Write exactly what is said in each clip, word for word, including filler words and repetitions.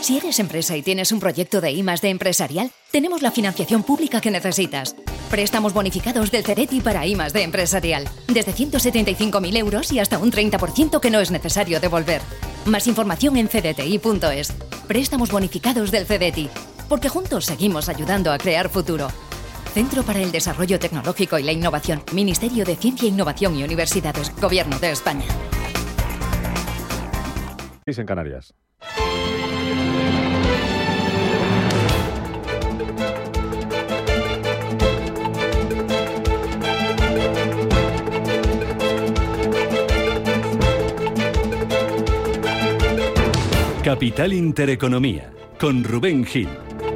Si eres empresa y tienes un proyecto de I más D empresarial, tenemos la financiación pública que necesitas. Préstamos bonificados del Cereti para I más D empresarial. Desde ciento setenta y cinco mil euros y hasta un treinta por ciento que no es necesario devolver. Más información en cdti punto es. Préstamos bonificados del Cereti. Porque juntos seguimos ayudando a crear futuro. Centro para el Desarrollo Tecnológico y la Innovación. Ministerio de Ciencia, Innovación y Universidades. Gobierno de España. En Canarias. Capital Intereconomía, con Rubén Gil.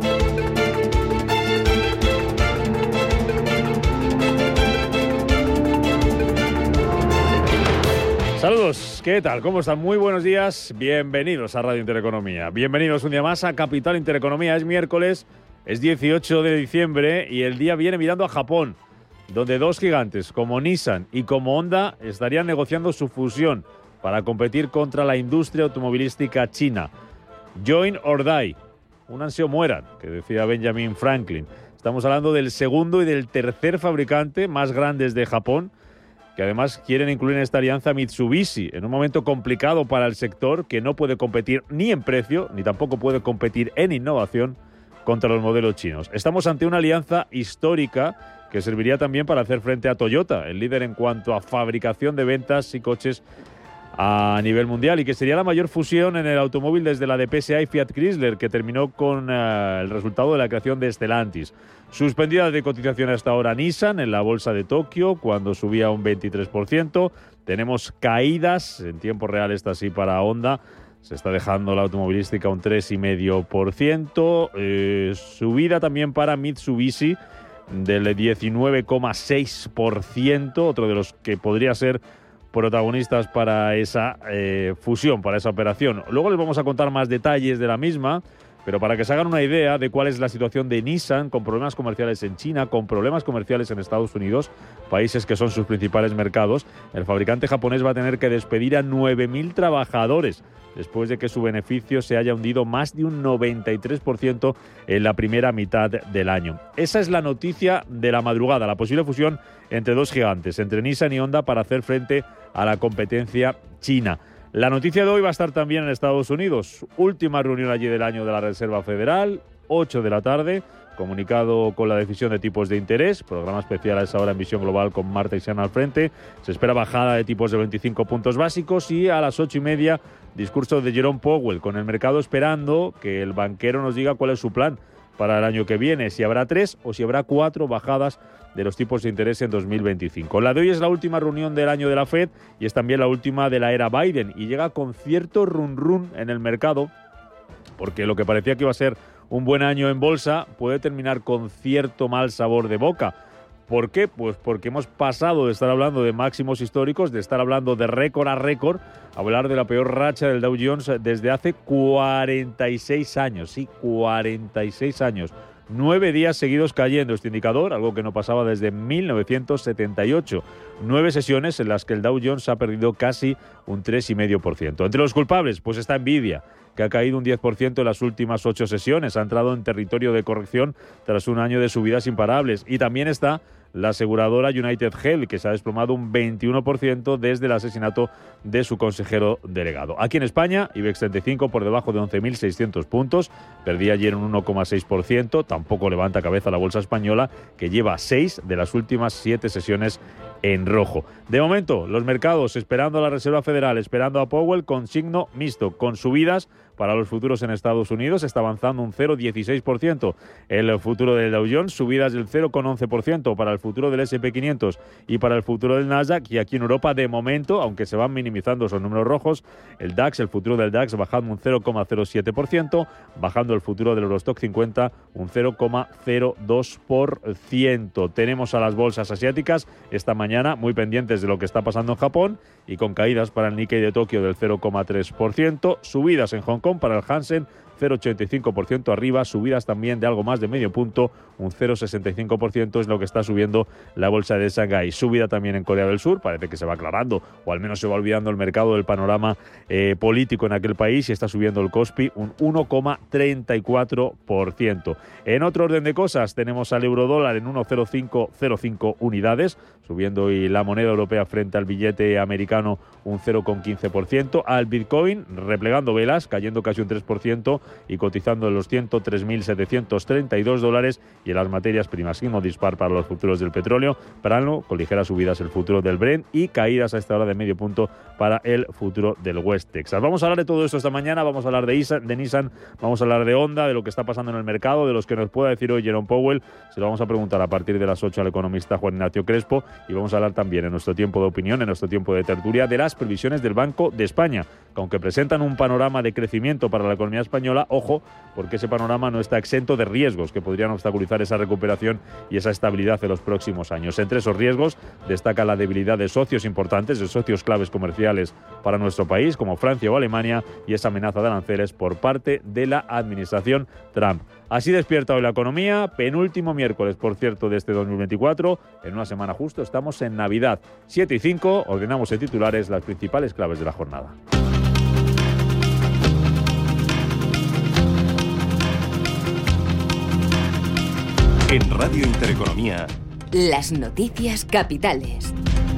Saludos, ¿qué tal? ¿Cómo están? Muy buenos días, bienvenidos a Radio Intereconomía. Bienvenidos un día más a Capital Intereconomía. Es miércoles, es dieciocho de diciembre y el día viene mirando a Japón, donde dos gigantes como Nissan y como Honda estarían negociando su fusión para competir contra la industria automovilística china. Join or die, únanse o mueran, que decía Benjamin Franklin. Estamos hablando del segundo y del tercer fabricante más grandes de Japón, que además quieren incluir en esta alianza Mitsubishi, en un momento complicado para el sector, que no puede competir ni en precio, ni tampoco puede competir en innovación contra los modelos chinos. Estamos ante una alianza histórica que serviría también para hacer frente a Toyota, el líder en cuanto a fabricación de ventas y coches a nivel mundial, y que sería la mayor fusión en el automóvil desde la de P S A y Fiat Chrysler, que terminó con uh, el resultado de la creación de Stellantis. Suspendida de cotización hasta ahora Nissan en la bolsa de Tokio, cuando subía un veintitrés por ciento. Tenemos caídas, en tiempo real esta sí para Honda, se está dejando la automovilística un tres coma cinco por ciento. Eh, subida también para Mitsubishi del diecinueve coma seis por ciento, otro de los que podría ser protagonistas para esa eh, fusión, para esa operación. Luego les vamos a contar más detalles de la misma, pero para que se hagan una idea de cuál es la situación de Nissan, con problemas comerciales en China, con problemas comerciales en Estados Unidos, países que son sus principales mercados, el fabricante japonés va a tener que despedir a nueve mil trabajadores después de que su beneficio se haya hundido más de un noventa y tres por ciento en la primera mitad del año. Esa es la noticia de la madrugada, la posible fusión entre dos gigantes, entre Nissan y Honda, para hacer frente a la competencia china. La noticia de hoy va a estar también en Estados Unidos. Última reunión allí del año de la Reserva Federal, ocho de la tarde, comunicado con la decisión de tipos de interés, programa especial a esa hora en Visión Global con Marta y Siana al frente. Se espera bajada de tipos de veinticinco puntos básicos y a las ocho y media discurso de Jerome Powell, con el mercado esperando que el banquero nos diga cuál es su plan para el año que viene, si habrá tres o si habrá cuatro bajadas de los tipos de interés en dos mil veinticinco. La de hoy es la última reunión del año de la Fed y es también la última de la era Biden, y llega con cierto run run en el mercado, porque lo que parecía que iba a ser un buen año en bolsa puede terminar con cierto mal sabor de boca. ¿Por qué? Pues porque hemos pasado de estar hablando de máximos históricos, de estar hablando de récord a récord, a hablar de la peor racha del Dow Jones desde hace cuarenta y seis años. Sí, cuarenta y seis años. Nueve días seguidos cayendo este indicador, algo que no pasaba desde mil novecientos setenta y ocho. Nueve sesiones en las que el Dow Jones ha perdido casi un tres coma cinco por ciento. Entre los culpables, pues está Nvidia, que ha caído un diez por ciento en las últimas ocho sesiones. Ha entrado en territorio de corrección tras un año de subidas imparables. Y también está la aseguradora United Health, que se ha desplomado un veintiuno por ciento desde el asesinato de su consejero delegado. Aquí en España, IBEX treinta y cinco por debajo de once mil seiscientos puntos, perdía ayer un uno coma seis por ciento, tampoco levanta cabeza la bolsa española, que lleva seis de las últimas siete sesiones en rojo. De momento, los mercados esperando a la Reserva Federal, esperando a Powell, con signo mixto, con subidas para los futuros en Estados Unidos. Está avanzando un cero coma dieciséis por ciento el futuro del Dow Jones, subidas del cero coma once por ciento para el futuro del ese and pe quinientos y para el futuro del Nasdaq. Y aquí en Europa, de momento, aunque se van minimizando esos números rojos, el DAX, el futuro del DAX, bajando un cero coma cero siete por ciento, bajando el futuro del Eurostock cincuenta un cero coma cero dos por ciento. Tenemos a las bolsas asiáticas esta mañana muy pendientes de lo que está pasando en Japón y con caídas para el Nikkei de Tokio del cero coma tres por ciento, subidas en Hong Kong para el Hansen cero coma ochenta y cinco por ciento arriba, subidas también de algo más de medio punto, un cero coma sesenta y cinco por ciento es lo que está subiendo la bolsa de Shanghái. Subida también en Corea del Sur, parece que se va aclarando, o al menos se va olvidando el mercado del panorama eh, político en aquel país, y está subiendo el Kospi un uno coma treinta y cuatro por ciento. En otro orden de cosas, tenemos al eurodólar en uno coma cero cinco cero cinco unidades, subiendo hoy la moneda europea frente al billete americano un cero coma quince por ciento, al Bitcoin replegando velas, cayendo casi un tres por ciento y cotizando en los ciento tres mil setecientos treinta y dos dólares, y en las materias primas signo dispar para los futuros del petróleo, plano con ligeras subidas el futuro del Brent y caídas a esta hora de medio punto para el futuro del West Texas. Vamos a hablar de todo esto esta mañana, vamos a hablar de, Isa, de Nissan, vamos a hablar de Honda, de lo que está pasando en el mercado, de los que nos pueda decir hoy Jerome Powell. Se lo vamos a preguntar a partir de las ocho al economista Juan Ignacio Crespo, y vamos a hablar también en nuestro tiempo de opinión, en nuestro tiempo de tertulia, de las previsiones del Banco de España, que aunque presentan un panorama de crecimiento para la economía española, ojo, porque ese panorama no está exento de riesgos que podrían obstaculizar esa recuperación y esa estabilidad en los próximos años. Entre esos riesgos destaca la debilidad de socios importantes, de socios claves comerciales para nuestro país, como Francia o Alemania, y esa amenaza de aranceles por parte de la administración Trump. Así despierta hoy la economía, penúltimo miércoles, por cierto, de este dos mil veinticuatro. En una semana justo estamos en Navidad. siete y cinco, ordenamos en titulares las principales claves de la jornada. En Radio Intereconomía, las noticias capitales.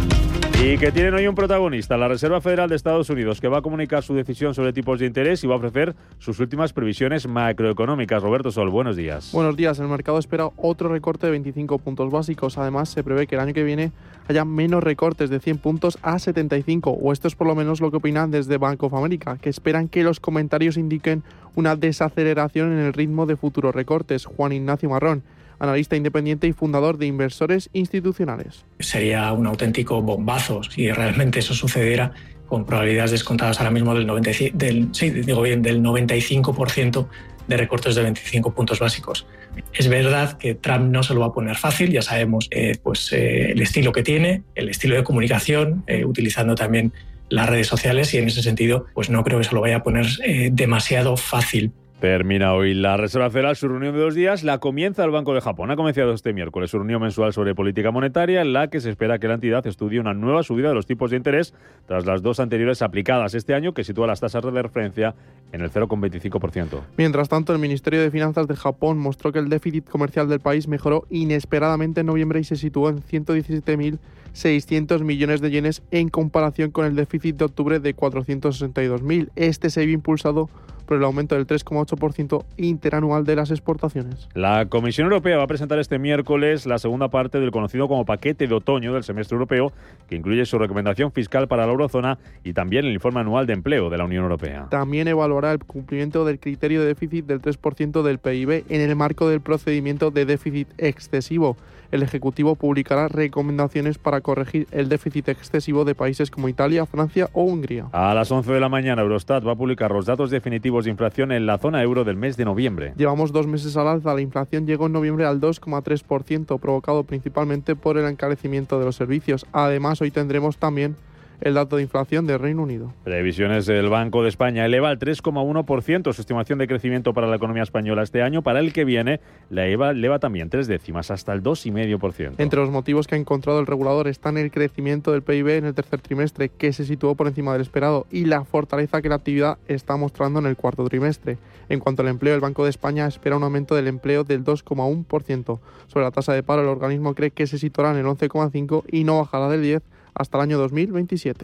Y que tienen hoy un protagonista, la Reserva Federal de Estados Unidos, que va a comunicar su decisión sobre tipos de interés y va a ofrecer sus últimas previsiones macroeconómicas. Roberto Sol, buenos días. Buenos días. El mercado espera otro recorte de veinticinco puntos básicos. Además, se prevé que el año que viene haya menos recortes, de cien puntos a setenta y cinco, o esto es por lo menos lo que opinan desde Bank of America, que esperan que los comentarios indiquen una desaceleración en el ritmo de futuros recortes. Juan Ignacio Marrón, analista independiente y fundador de Inversores Institucionales. Sería un auténtico bombazo si realmente eso sucediera, con probabilidades descontadas ahora mismo del, noventa, del, sí, digo bien, del noventa y cinco por ciento de recortes de veinticinco puntos básicos. Es verdad que Trump no se lo va a poner fácil, ya sabemos eh, pues, eh, el estilo que tiene, el estilo de comunicación, eh, utilizando también las redes sociales, y en ese sentido pues no creo que se lo vaya a poner eh, demasiado fácil. Termina hoy la Reserva Federal su reunión de dos días, la comienza el Banco de Japón. Ha comenzado este miércoles su reunión mensual sobre política monetaria, en la que se espera que la entidad estudie una nueva subida de los tipos de interés tras las dos anteriores aplicadas este año, que sitúa las tasas de referencia en el cero coma veinticinco por ciento. Mientras tanto, el Ministerio de Finanzas de Japón mostró que el déficit comercial del país mejoró inesperadamente en noviembre y se situó en ciento diecisiete mil seiscientos millones de yenes en comparación con el déficit de octubre de cuatrocientos sesenta y dos mil. Este se vio impulsado por el aumento del tres coma ocho por ciento interanual de las exportaciones. La Comisión Europea va a presentar este miércoles la segunda parte del conocido como paquete de otoño del semestre europeo, que incluye su recomendación fiscal para la eurozona y también el informe anual de empleo de la Unión Europea. También evaluará el cumplimiento del criterio de déficit del tres por ciento del P I B en el marco del procedimiento de déficit excesivo. El Ejecutivo publicará recomendaciones para corregir el déficit excesivo de países como Italia, Francia o Hungría. A las once de la mañana, Eurostat va a publicar los datos definitivos de inflación en la zona euro del mes de noviembre. Llevamos dos meses al alza. La inflación llegó en noviembre al dos coma tres por ciento, provocado principalmente por el encarecimiento de los servicios. Además, hoy tendremos también el dato de inflación del Reino Unido. Previsiones del Banco de España eleva al tres coma uno por ciento su estimación de crecimiento para la economía española este año. Para el que viene, la eleva, eleva también tres décimas, hasta el dos coma cinco por ciento. Entre los motivos que ha encontrado el regulador están el crecimiento del P I B en el tercer trimestre, que se situó por encima del esperado, y la fortaleza que la actividad está mostrando en el cuarto trimestre. En cuanto al empleo, el Banco de España espera un aumento del empleo del dos coma uno por ciento. Sobre la tasa de paro, el organismo cree que se situará en el once coma cinco por ciento y no bajará del diez por ciento hasta el año dos mil veintisiete.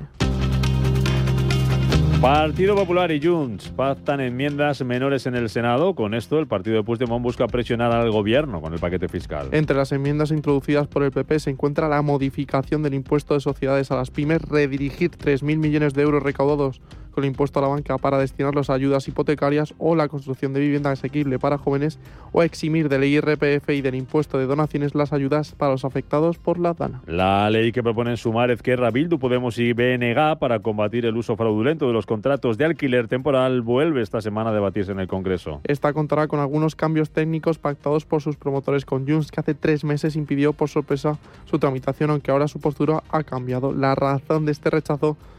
Partido Popular y Junts pactan enmiendas menores en el Senado. Con esto, el partido de Puigdemont busca presionar al gobierno con el paquete fiscal. Entre las enmiendas introducidas por el P P se encuentra la modificación del impuesto de sociedades a las pymes, redirigir tres mil millones de euros recaudados con el impuesto a la banca para destinarlos a ayudas hipotecarias o la construcción de vivienda asequible para jóvenes, o eximir del I R P F y del impuesto de donaciones las ayudas para los afectados por la DANA. La ley que proponen sumar Ezquerra, Bildu, Podemos y B N G para combatir el uso fraudulento de los contratos de alquiler temporal vuelve esta semana a debatirse en el Congreso. Esta contará con algunos cambios técnicos pactados por sus promotores con Junts, que hace tres meses impidió por sorpresa su tramitación, aunque ahora su postura ha cambiado. La razón de este rechazo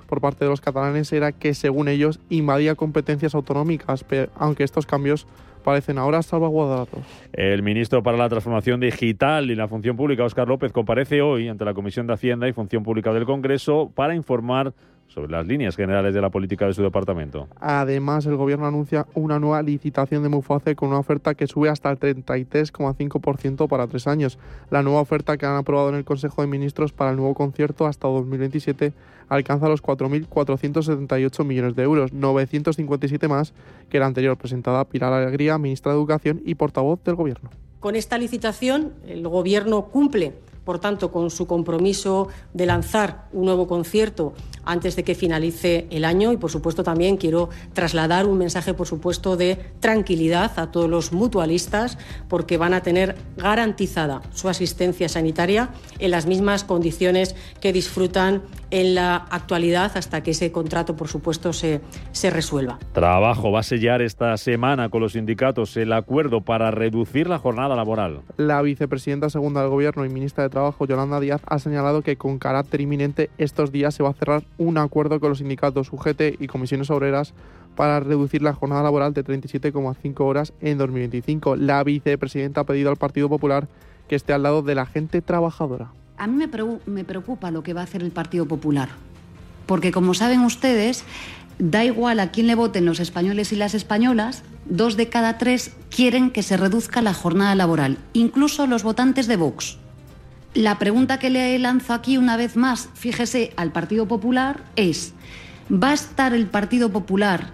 por parte de los catalanes era que, según ellos, invadía competencias autonómicas, pero, aunque estos cambios parecen ahora salvaguardados. El ministro para la Transformación Digital y la Función Pública, Óscar López, comparece hoy ante la Comisión de Hacienda y Función Pública del Congreso para informar sobre las líneas generales de la política de su departamento. Además, el Gobierno anuncia una nueva licitación de Muface con una oferta que sube hasta el treinta y tres coma cinco por ciento para tres años. La nueva oferta que han aprobado en el Consejo de Ministros para el nuevo concierto hasta dos mil veintisiete alcanza los cuatro mil cuatrocientos setenta y ocho millones de euros, novecientos cincuenta y siete más que la anterior, presentada Pilar Alegría, ministra de Educación y portavoz del Gobierno. Con esta licitación, el Gobierno cumple, por tanto, con su compromiso de lanzar un nuevo concierto antes de que finalice el año y, por supuesto, también quiero trasladar un mensaje, por supuesto, de tranquilidad a todos los mutualistas porque van a tener garantizada su asistencia sanitaria en las mismas condiciones que disfrutan en la actualidad hasta que ese contrato, por supuesto, se, se resuelva. Trabajo va a sellar esta semana con los sindicatos el acuerdo para reducir la jornada laboral. La vicepresidenta segunda del Gobierno y ministra de Trabajo, Yolanda Díaz, ha señalado que con carácter inminente estos días se va a cerrar un acuerdo con los sindicatos U G T y comisiones obreras para reducir la jornada laboral de treinta y siete coma cinco horas en dos mil veinticinco. La vicepresidenta ha pedido al Partido Popular que esté al lado de la gente trabajadora. A mí me preocupa lo que va a hacer el Partido Popular, porque como saben ustedes, da igual a quién le voten los españoles y las españolas, dos de cada tres quieren que se reduzca la jornada laboral, incluso los votantes de Vox. La pregunta que le lanzo aquí una vez más, fíjese, al Partido Popular es, ¿va a estar el Partido Popular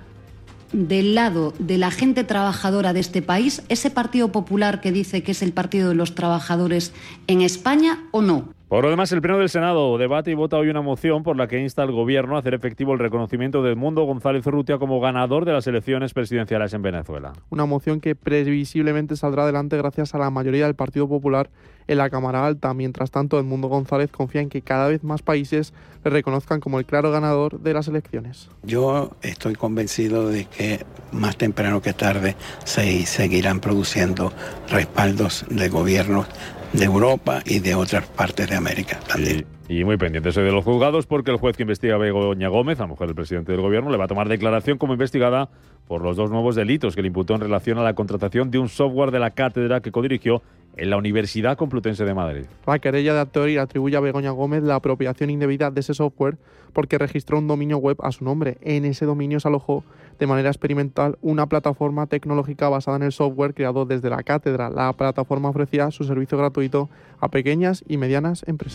del lado de la gente trabajadora de este país, ese Partido Popular que dice que es el partido de los trabajadores en España o no? Por lo demás, el Pleno del Senado debate y vota hoy una moción por la que insta al Gobierno a hacer efectivo el reconocimiento de Edmundo González Urrutia como ganador de las elecciones presidenciales en Venezuela. Una moción que previsiblemente saldrá adelante gracias a la mayoría del Partido Popular en la Cámara Alta. Mientras tanto, Edmundo González confía en que cada vez más países le reconozcan como el claro ganador de las elecciones. Yo estoy convencido de que más temprano que tarde se seguirán produciendo respaldos de gobiernos de Europa y de otras partes de América también. Y, y muy pendiente soy de los juzgados porque el juez que investiga a Begoña Gómez, la mujer del presidente del Gobierno, le va a tomar declaración como investigada por los dos nuevos delitos que le imputó en relación a la contratación de un software de la cátedra que codirigió en la Universidad Complutense de Madrid. La querella de Acteori atribuye a Begoña Gómez la apropiación indebida de ese software porque registró un dominio web a su nombre. En ese dominio se alojó de manera experimental una plataforma tecnológica basada en el software creado desde la cátedra. La plataforma ofrecía su servicio gratuito a pequeñas y medianas empresas.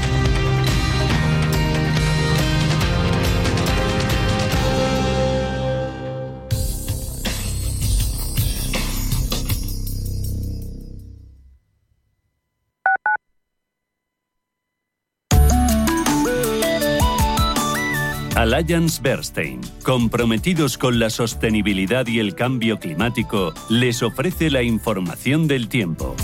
Allianz Bernstein, comprometidos con la sostenibilidad y el cambio climático, les ofrece la información del tiempo.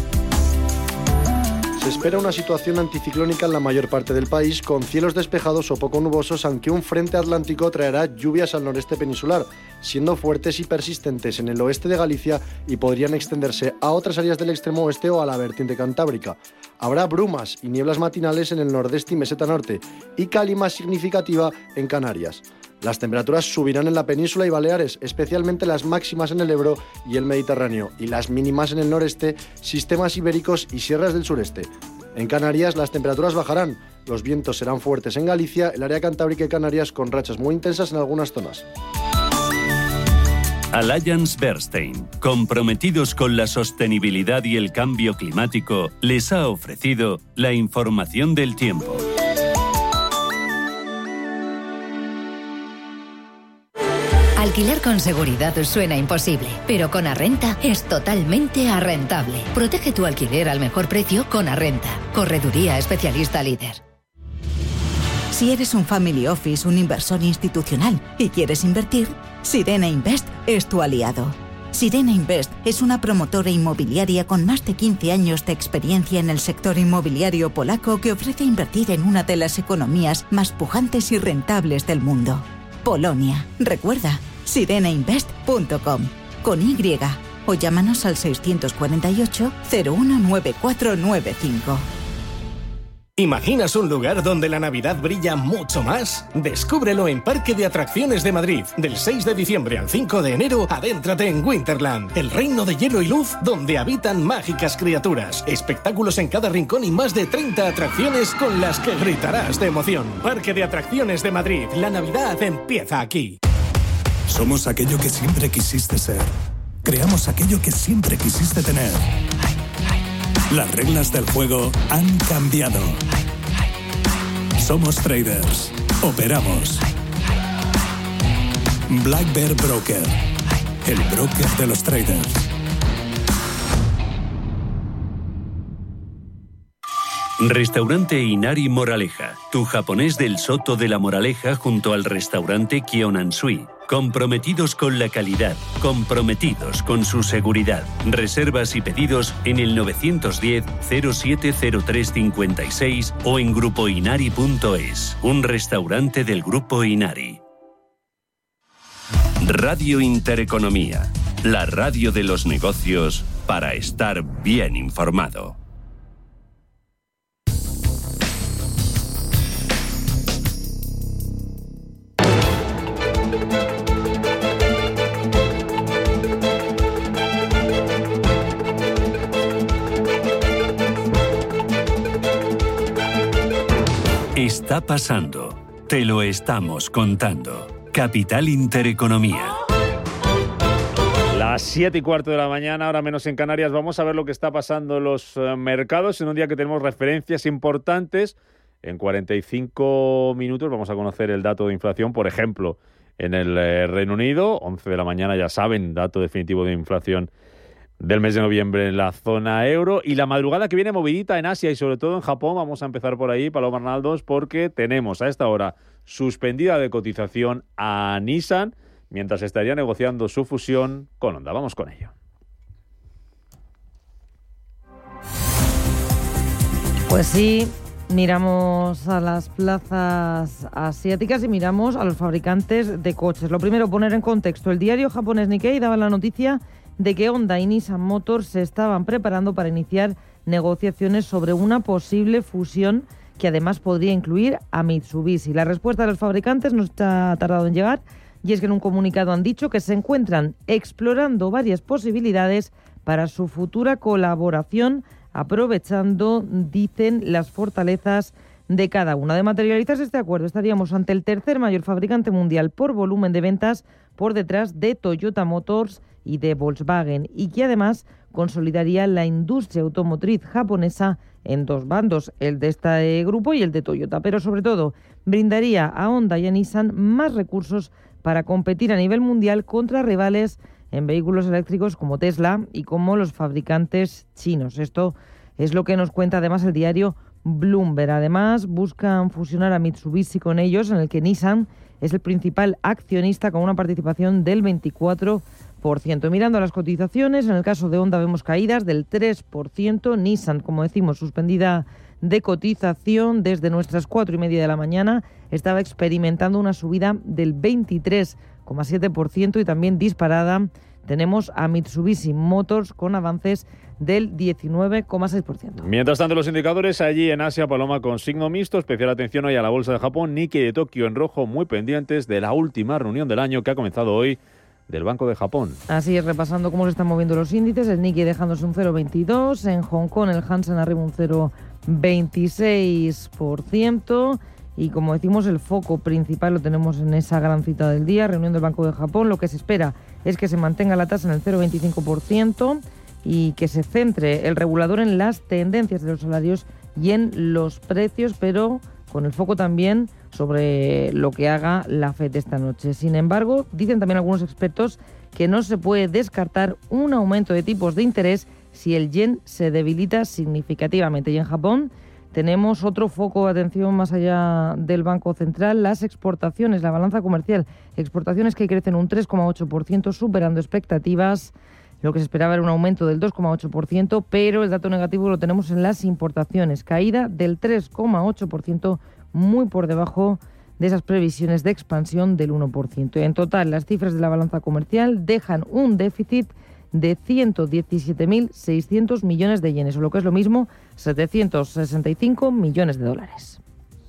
Se espera una situación anticiclónica en la mayor parte del país, con cielos despejados o poco nubosos, aunque un frente atlántico traerá lluvias al noreste peninsular, siendo fuertes y persistentes en el oeste de Galicia y podrían extenderse a otras áreas del extremo oeste o a la vertiente cantábrica. Habrá brumas y nieblas matinales en el nordeste y meseta norte, y calima significativa en Canarias. Las temperaturas subirán en la península y Baleares, especialmente las máximas en el Ebro y el Mediterráneo, y las mínimas en el noreste, sistemas ibéricos y sierras del sureste. En Canarias las temperaturas bajarán, los vientos serán fuertes en Galicia, el área cantábrica y Canarias con rachas muy intensas en algunas zonas. Allianz Bernstein, comprometidos con la sostenibilidad y el cambio climático, les ha ofrecido la información del tiempo. Alquilar con seguridad suena imposible, pero con Arrenta es totalmente arrentable. Protege tu alquiler al mejor precio con Arrenta, correduría especialista líder. Si eres un family office, un inversor institucional y quieres invertir, Sirena Invest es tu aliado. Sirena Invest es una promotora inmobiliaria con más de quince años de experiencia en el sector inmobiliario polaco que ofrece invertir en una de las economías más pujantes y rentables del mundo. Polonia. Recuerda, sirena invest punto com con Y o llámanos al seiscientos cuarenta y ocho, cero uno nueve cuatro nueve cinco. ¿Imaginas un lugar donde la Navidad brilla mucho más? Descúbrelo en Parque de Atracciones de Madrid. Del seis de diciembre al cinco de enero, adéntrate en Winterland, el reino de hielo y luz donde habitan mágicas criaturas. Espectáculos en cada rincón y más de treinta atracciones con las que gritarás de emoción. Parque de Atracciones de Madrid. La Navidad empieza aquí. Somos aquello que siempre quisiste ser. Creamos aquello que siempre quisiste tener. Las reglas del juego han cambiado. Somos traders. Operamos. Black Bear Broker. El broker de los traders. Restaurante Inari Moraleja, tu japonés del Soto de la Moraleja junto al restaurante Kyonansui. Comprometidos con la calidad, comprometidos con su seguridad. Reservas y pedidos en el nueve uno cero, cero siete cero tres cinco seis o en grupo inari punto es. Un restaurante del Grupo Inari. Radio Intereconomía, la radio de los negocios para estar bien informado. Está pasando. Te lo estamos contando. Capital Intereconomía. Las siete y cuarto de la mañana, ahora menos en Canarias. Vamos a ver lo que está pasando en los eh, mercados en un día que tenemos referencias importantes. En cuarenta y cinco minutos vamos a conocer el dato de inflación, por ejemplo, en el eh, Reino Unido. once de la mañana, ya saben, dato definitivo de inflación del mes de noviembre en la zona euro, y la madrugada que viene movidita en Asia y sobre todo en Japón. Vamos a empezar por ahí, Paloma Arnaldos, porque tenemos a esta hora suspendida de cotización a Nissan mientras estaría negociando su fusión con Honda. Vamos con ello. Pues sí, miramos a las plazas asiáticas y miramos a los fabricantes de coches. Lo primero, poner en contexto. El diario japonés Nikkei daba la noticia de que Honda y Nissan Motors se estaban preparando para iniciar negociaciones sobre una posible fusión que además podría incluir a Mitsubishi. La respuesta de los fabricantes no está tardado en llegar, y es que en un comunicado han dicho que se encuentran explorando varias posibilidades para su futura colaboración, aprovechando, dicen, las fortalezas de cada una. De materializarse este acuerdo, estaríamos ante el tercer mayor fabricante mundial por volumen de ventas, por detrás de Toyota Motors y de Volkswagen, y que además consolidaría la industria automotriz japonesa en dos bandos, el de este grupo y el de Toyota, pero sobre todo brindaría a Honda y a Nissan más recursos para competir a nivel mundial contra rivales en vehículos eléctricos como Tesla y como los fabricantes chinos. Esto es lo que nos cuenta además el diario Bloomberg. Además, buscan fusionar a Mitsubishi con ellos, en el que Nissan es el principal accionista con una participación del veinticuatro por ciento. Mirando las cotizaciones, en el caso de Honda vemos caídas del tres por ciento. Nissan, como decimos, suspendida de cotización desde nuestras cuatro y media de la mañana, estaba experimentando una subida del veintitrés coma siete por ciento, y también disparada tenemos a Mitsubishi Motors con avances del diecinueve coma seis por ciento. Mientras tanto, los indicadores allí en Asia, Paloma, con signo mixto. Especial atención hoy a la bolsa de Japón, Nikkei de Tokio en rojo, muy pendientes de la última reunión del año que ha comenzado hoy del Banco de Japón. Así es, repasando cómo se están moviendo los índices, el Nikkei dejándose un cero coma veintidós, en Hong Kong el Hansen arriba un cero coma veintiséis por ciento, y como decimos, el foco principal lo tenemos en esa gran cita del día, reunión del Banco de Japón. Lo que se espera es que se mantenga la tasa en el cero coma veinticinco por ciento y que se centre el regulador en las tendencias de los salarios y en los precios, pero con el foco también sobre lo que haga la F E D esta noche. Sin embargo, dicen también algunos expertos que no se puede descartar un aumento de tipos de interés si el yen se debilita significativamente. Y en Japón tenemos otro foco de atención más allá del Banco Central, las exportaciones, la balanza comercial. Exportaciones que crecen un tres coma ocho por ciento, superando expectativas. Lo que se esperaba era un aumento del dos coma ocho por ciento, pero el dato negativo lo tenemos en las importaciones, caída del tres coma ocho por ciento, muy por debajo de esas previsiones de expansión del uno por ciento. En total, las cifras de la balanza comercial dejan un déficit de ciento diecisiete mil seiscientos millones de yenes, o lo que es lo mismo, setecientos sesenta y cinco millones de dólares.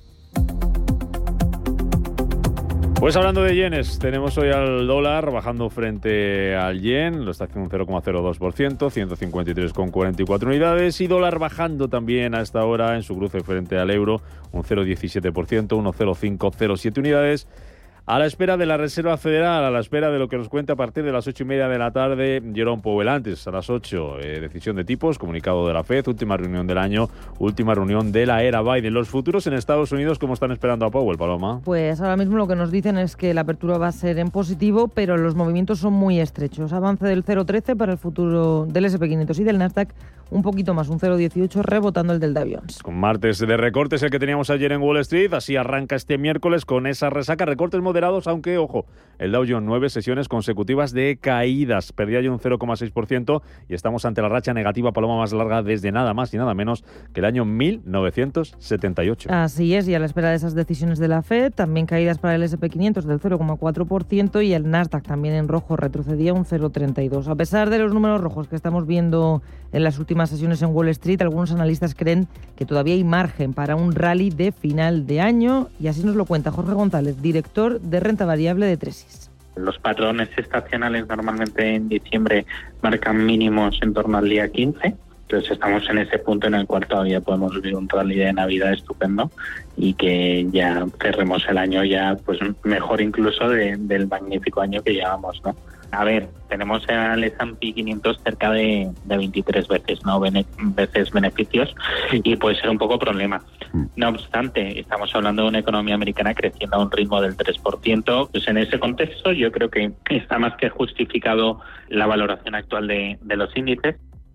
Pues hablando de yenes, tenemos hoy al dólar bajando frente al yen, lo está haciendo un cero coma cero dos por ciento, ciento cincuenta y tres coma cuarenta y cuatro unidades, y dólar bajando también a esta hora en su cruce frente al euro, un cero coma diecisiete por ciento, uno cero cinco cero siete unidades. A la espera de la Reserva Federal, a la espera de lo que nos cuenta a partir de las ocho y media de la tarde Jerome Powell. Antes, a las ocho, eh, decisión de tipos, comunicado de la Fed, última reunión del año, última reunión de la era Biden. Los futuros en Estados Unidos, ¿cómo están esperando a Powell, Paloma? Pues ahora mismo lo que nos dicen es que la apertura va a ser en positivo, pero los movimientos son muy estrechos. Avance del cero coma trece para el futuro del ese and pe quinientos y del Nasdaq, un poquito más, un cero coma dieciocho, rebotando el del Dow Jones. Con martes de recortes, el que teníamos ayer en Wall Street, así arranca este miércoles con esa resaca, recortes moderados, aunque, ojo, el Dow Jones, nueve sesiones consecutivas de caídas, perdía ya un cero coma seis por ciento y estamos ante la racha negativa, Paloma, más larga desde nada más y nada menos que el año mil novecientos setenta y ocho. Así es, y a la espera de esas decisiones de la Fed, también caídas para el ese and pe quinientos del cero coma cuatro por ciento y el Nasdaq también en rojo retrocedía un cero coma treinta y dos. A pesar de los números rojos que estamos viendo en las últimas sesiones en Wall Street, algunos analistas creen que todavía hay margen para un rally de final de año, y así nos lo cuenta Jorge González, director de renta variable de Tresis. Los patrones estacionales normalmente en diciembre marcan mínimos en torno al día quince, entonces estamos en ese punto en el cual todavía podemos vivir un rally de Navidad estupendo y que ya cerremos el año ya pues mejor incluso de, del magnífico año que llevamos, ¿no? A ver, tenemos al ese and pe quinientos cerca de, de veintitrés veces, ¿no? Bene, veces beneficios, y puede ser un poco problema. No obstante, estamos hablando de una economía americana creciendo a un ritmo del tres por ciento. Pues en ese contexto yo creo que está más que justificado la valoración actual de, de los índices.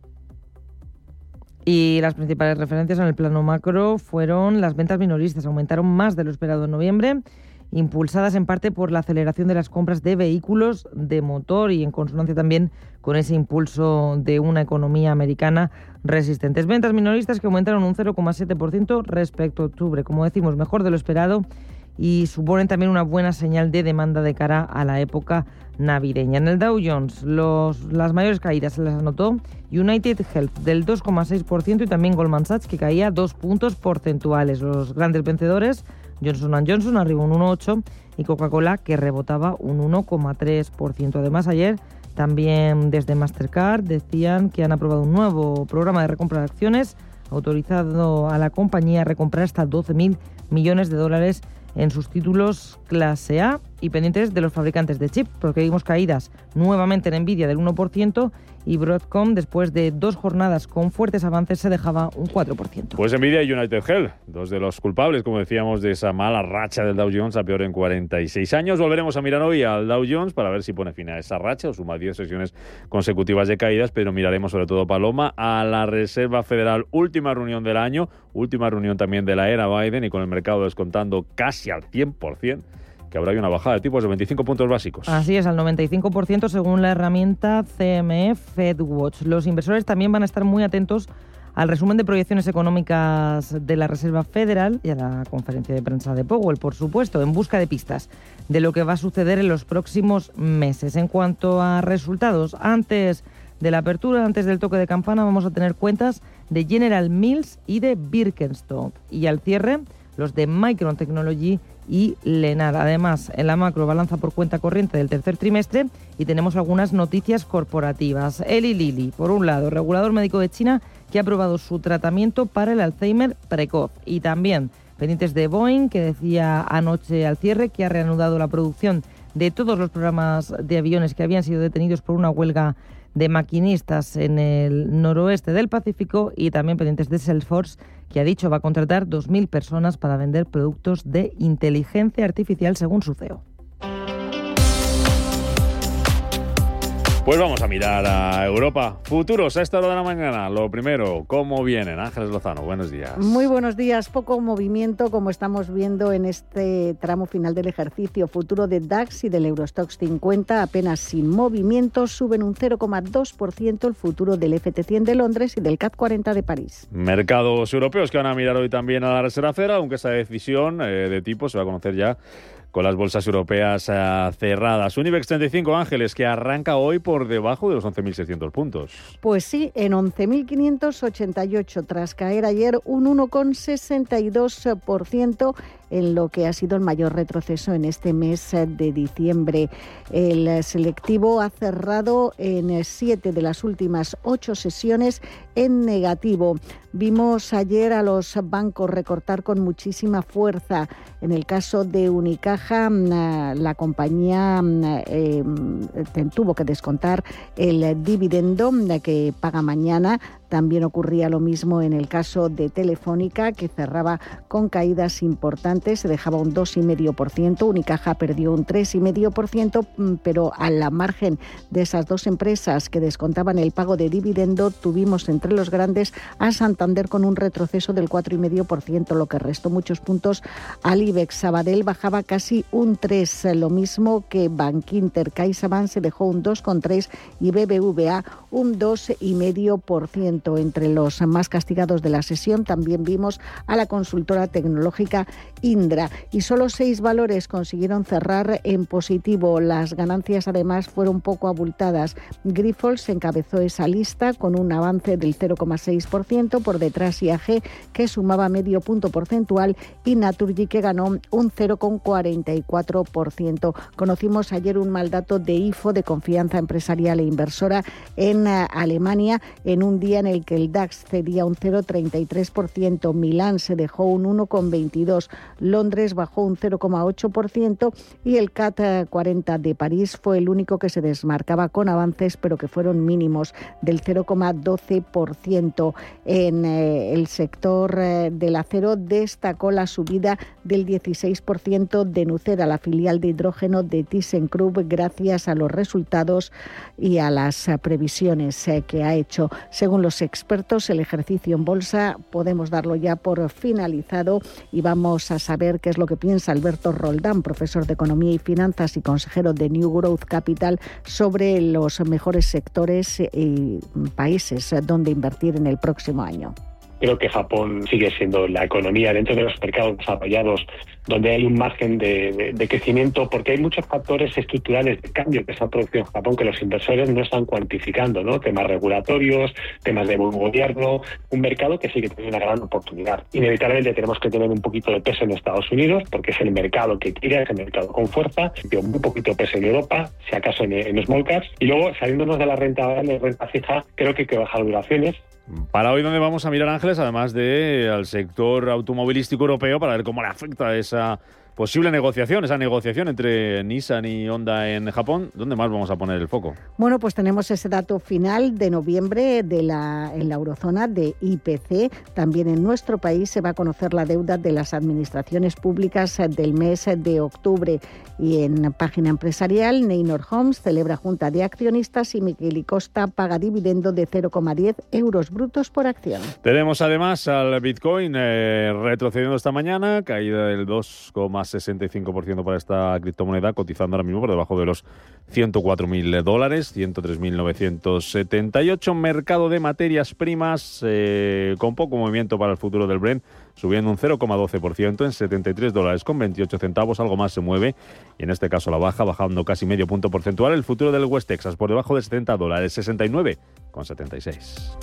Y las principales referencias en el plano macro fueron las ventas minoristas, aumentaron más de lo esperado en noviembre, impulsadas en parte por la aceleración de las compras de vehículos de motor y en consonancia también con ese impulso de una economía americana resistente. Ventas minoristas que aumentaron un cero coma siete por ciento respecto a octubre, como decimos, mejor de lo esperado, y suponen también una buena señal de demanda de cara a la época navideña. En el Dow Jones, los, las mayores caídas se las anotó United Health del dos coma seis por ciento y también Goldman Sachs, que caía dos puntos porcentuales. Los grandes vencedores, Johnson and Johnson arriba un uno coma ocho por ciento y Coca-Cola, que rebotaba un uno coma tres por ciento. Además, ayer también desde Mastercard decían que han aprobado un nuevo programa de recompra de acciones, autorizado a la compañía a recomprar hasta doce mil millones de dólares en sus títulos clase A, y pendientes de los fabricantes de chip, porque vimos caídas nuevamente en Nvidia del uno por ciento y Broadcom, después de dos jornadas con fuertes avances, se dejaba un cuatro por ciento. Pues Nvidia y United Health, dos de los culpables, como decíamos, de esa mala racha del Dow Jones a peor en cuarenta y seis años. Volveremos a mirar hoy al Dow Jones para ver si pone fin a esa racha o suma diez sesiones consecutivas de caídas, pero miraremos sobre todo, Paloma, a la Reserva Federal, última reunión del año, última reunión también de la era Biden, y con el mercado descontando casi al cien por ciento que habrá una bajada de tipos de veinticinco puntos básicos. Así es, al noventa y cinco por ciento según la herramienta C M E FedWatch. Los inversores también van a estar muy atentos al resumen de proyecciones económicas de la Reserva Federal y a la conferencia de prensa de Powell, por supuesto, en busca de pistas de lo que va a suceder en los próximos meses. En cuanto a resultados, antes de la apertura, antes del toque de campana, vamos a tener cuentas de General Mills y de Birkenstock. Y al cierre, los de Micron Technology y Lennar. Además, en la macro, balanza por cuenta corriente del tercer trimestre, y tenemos algunas noticias corporativas. Eli Lilly, por un lado, regulador médico de China, que ha aprobado su tratamiento para el Alzheimer precoz. Y también pendientes de Boeing, que decía anoche al cierre que ha reanudado la producción de todos los programas de aviones que habían sido detenidos por una huelga de maquinistas en el noroeste del Pacífico, y también pendientes de Salesforce, que ha dicho va a contratar dos mil personas para vender productos de inteligencia artificial, según su C E O. Pues vamos a mirar a Europa. Futuros a esta hora de la mañana. Lo primero, ¿cómo vienen? Ángeles Lozano, buenos días. Muy buenos días. Poco movimiento, como estamos viendo en este tramo final del ejercicio. Futuro de DAX y del Eurostoxx cincuenta apenas sin movimiento. Suben un cero coma dos por ciento el futuro del F T cien de Londres y del C A C cuarenta de París. Mercados europeos que van a mirar hoy también a la Reserva Federal, aunque esa decisión eh, de tipo se va a conocer ya con las bolsas europeas uh, cerradas. Un IBEX treinta y cinco, Ángeles, que arranca hoy por debajo de los once mil seiscientos puntos. Pues sí, en once mil quinientos ochenta y ocho, tras caer ayer un uno coma sesenta y dos por ciento en lo que ha sido el mayor retroceso en este mes de diciembre. El selectivo ha cerrado en siete de las últimas ocho sesiones en negativo. Vimos ayer a los bancos recortar con muchísima fuerza. En el caso de Unicaja, la compañía eh, tuvo que descontar el dividendo que paga mañana. También ocurría lo mismo en el caso de Telefónica, que cerraba con caídas importantes, se dejaba un dos coma cinco por ciento, Unicaja perdió un tres coma cinco por ciento, pero a la margen de esas dos empresas que descontaban el pago de dividendo, tuvimos entre los grandes a Santander con un retroceso del cuatro coma cinco por ciento, lo que restó muchos puntos al IBEX. Sabadell bajaba casi un tres por ciento, lo mismo que Bankinter. CaixaBank se dejó un dos coma tres por ciento y B B V A un dos coma cinco por ciento. Entre los más castigados de la sesión también vimos a la consultora tecnológica Indra, y solo seis valores consiguieron cerrar en positivo. Las ganancias además fueron poco abultadas. Grifols encabezó esa lista con un avance del cero coma seis por ciento, por detrás I A G, que sumaba medio punto porcentual, y Naturgy, que ganó un cero coma cuarenta y cuatro por ciento. Conocimos ayer un mal dato de I F O, de confianza empresarial e inversora en Alemania, en un día en el que el DAX cedía un cero coma treinta y tres por ciento, Milán se dejó un uno coma veintidós por ciento, Londres bajó un cero coma ocho por ciento y el C A C cuarenta de París fue el único que se desmarcaba con avances, pero que fueron mínimos, del cero coma doce por ciento. En eh, el sector eh, del acero destacó la subida del dieciséis por ciento de Nucera, la filial de hidrógeno de ThyssenKrupp, gracias a los resultados y a las eh, previsiones eh, que ha hecho. Según los expertos, el ejercicio en bolsa podemos darlo ya por finalizado, y vamos a saber qué es lo que piensa Alberto Roldán, profesor de Economía y Finanzas y consejero de New Growth Capital, sobre los mejores sectores y países donde invertir en el próximo año. Creo que Japón sigue siendo la economía dentro de los mercados desarrollados donde hay un margen de, de, de crecimiento, porque hay muchos factores estructurales de cambio que se han producido en Japón que los inversores no están cuantificando, ¿no? Temas regulatorios, temas de buen gobierno, un mercado que sí que tiene una gran oportunidad. Inevitablemente tenemos que tener un poquito de peso en Estados Unidos, porque es el mercado que tira, es el mercado con fuerza, y un poquito de peso en Europa, si acaso en, en small caps, y luego saliéndonos de la renta variable, renta fija, creo que hay que bajar duraciones. Para hoy, ¿dónde vamos a mirar, Ángeles? Además de al sector automovilístico europeo, para ver cómo le afecta esa posible negociación, esa negociación entre Nissan y Honda en Japón. ¿Dónde más vamos a poner el foco? Bueno, pues tenemos ese dato final de noviembre de la, en la eurozona de I P C. También en nuestro país se va a conocer la deuda de las administraciones públicas del mes de octubre. Y en página empresarial, Neynor Homes celebra junta de accionistas y Miquel y Costa paga dividendo de cero coma diez euros brutos por acción. Tenemos además al Bitcoin eh, retrocediendo esta mañana, caída del dos coma sesenta y cinco por ciento para esta criptomoneda, cotizando ahora mismo por debajo de los ciento cuatro mil dólares, ciento tres mil novecientos setenta y ocho. Mercado de materias primas eh, con poco movimiento para el futuro del Brent, subiendo un cero coma doce por ciento en setenta y tres dólares con veintiocho centavos, algo más se mueve, y en este caso la baja, bajando casi medio punto porcentual. El futuro del West Texas por debajo de setenta dólares, sesenta y nueve con setenta y seis.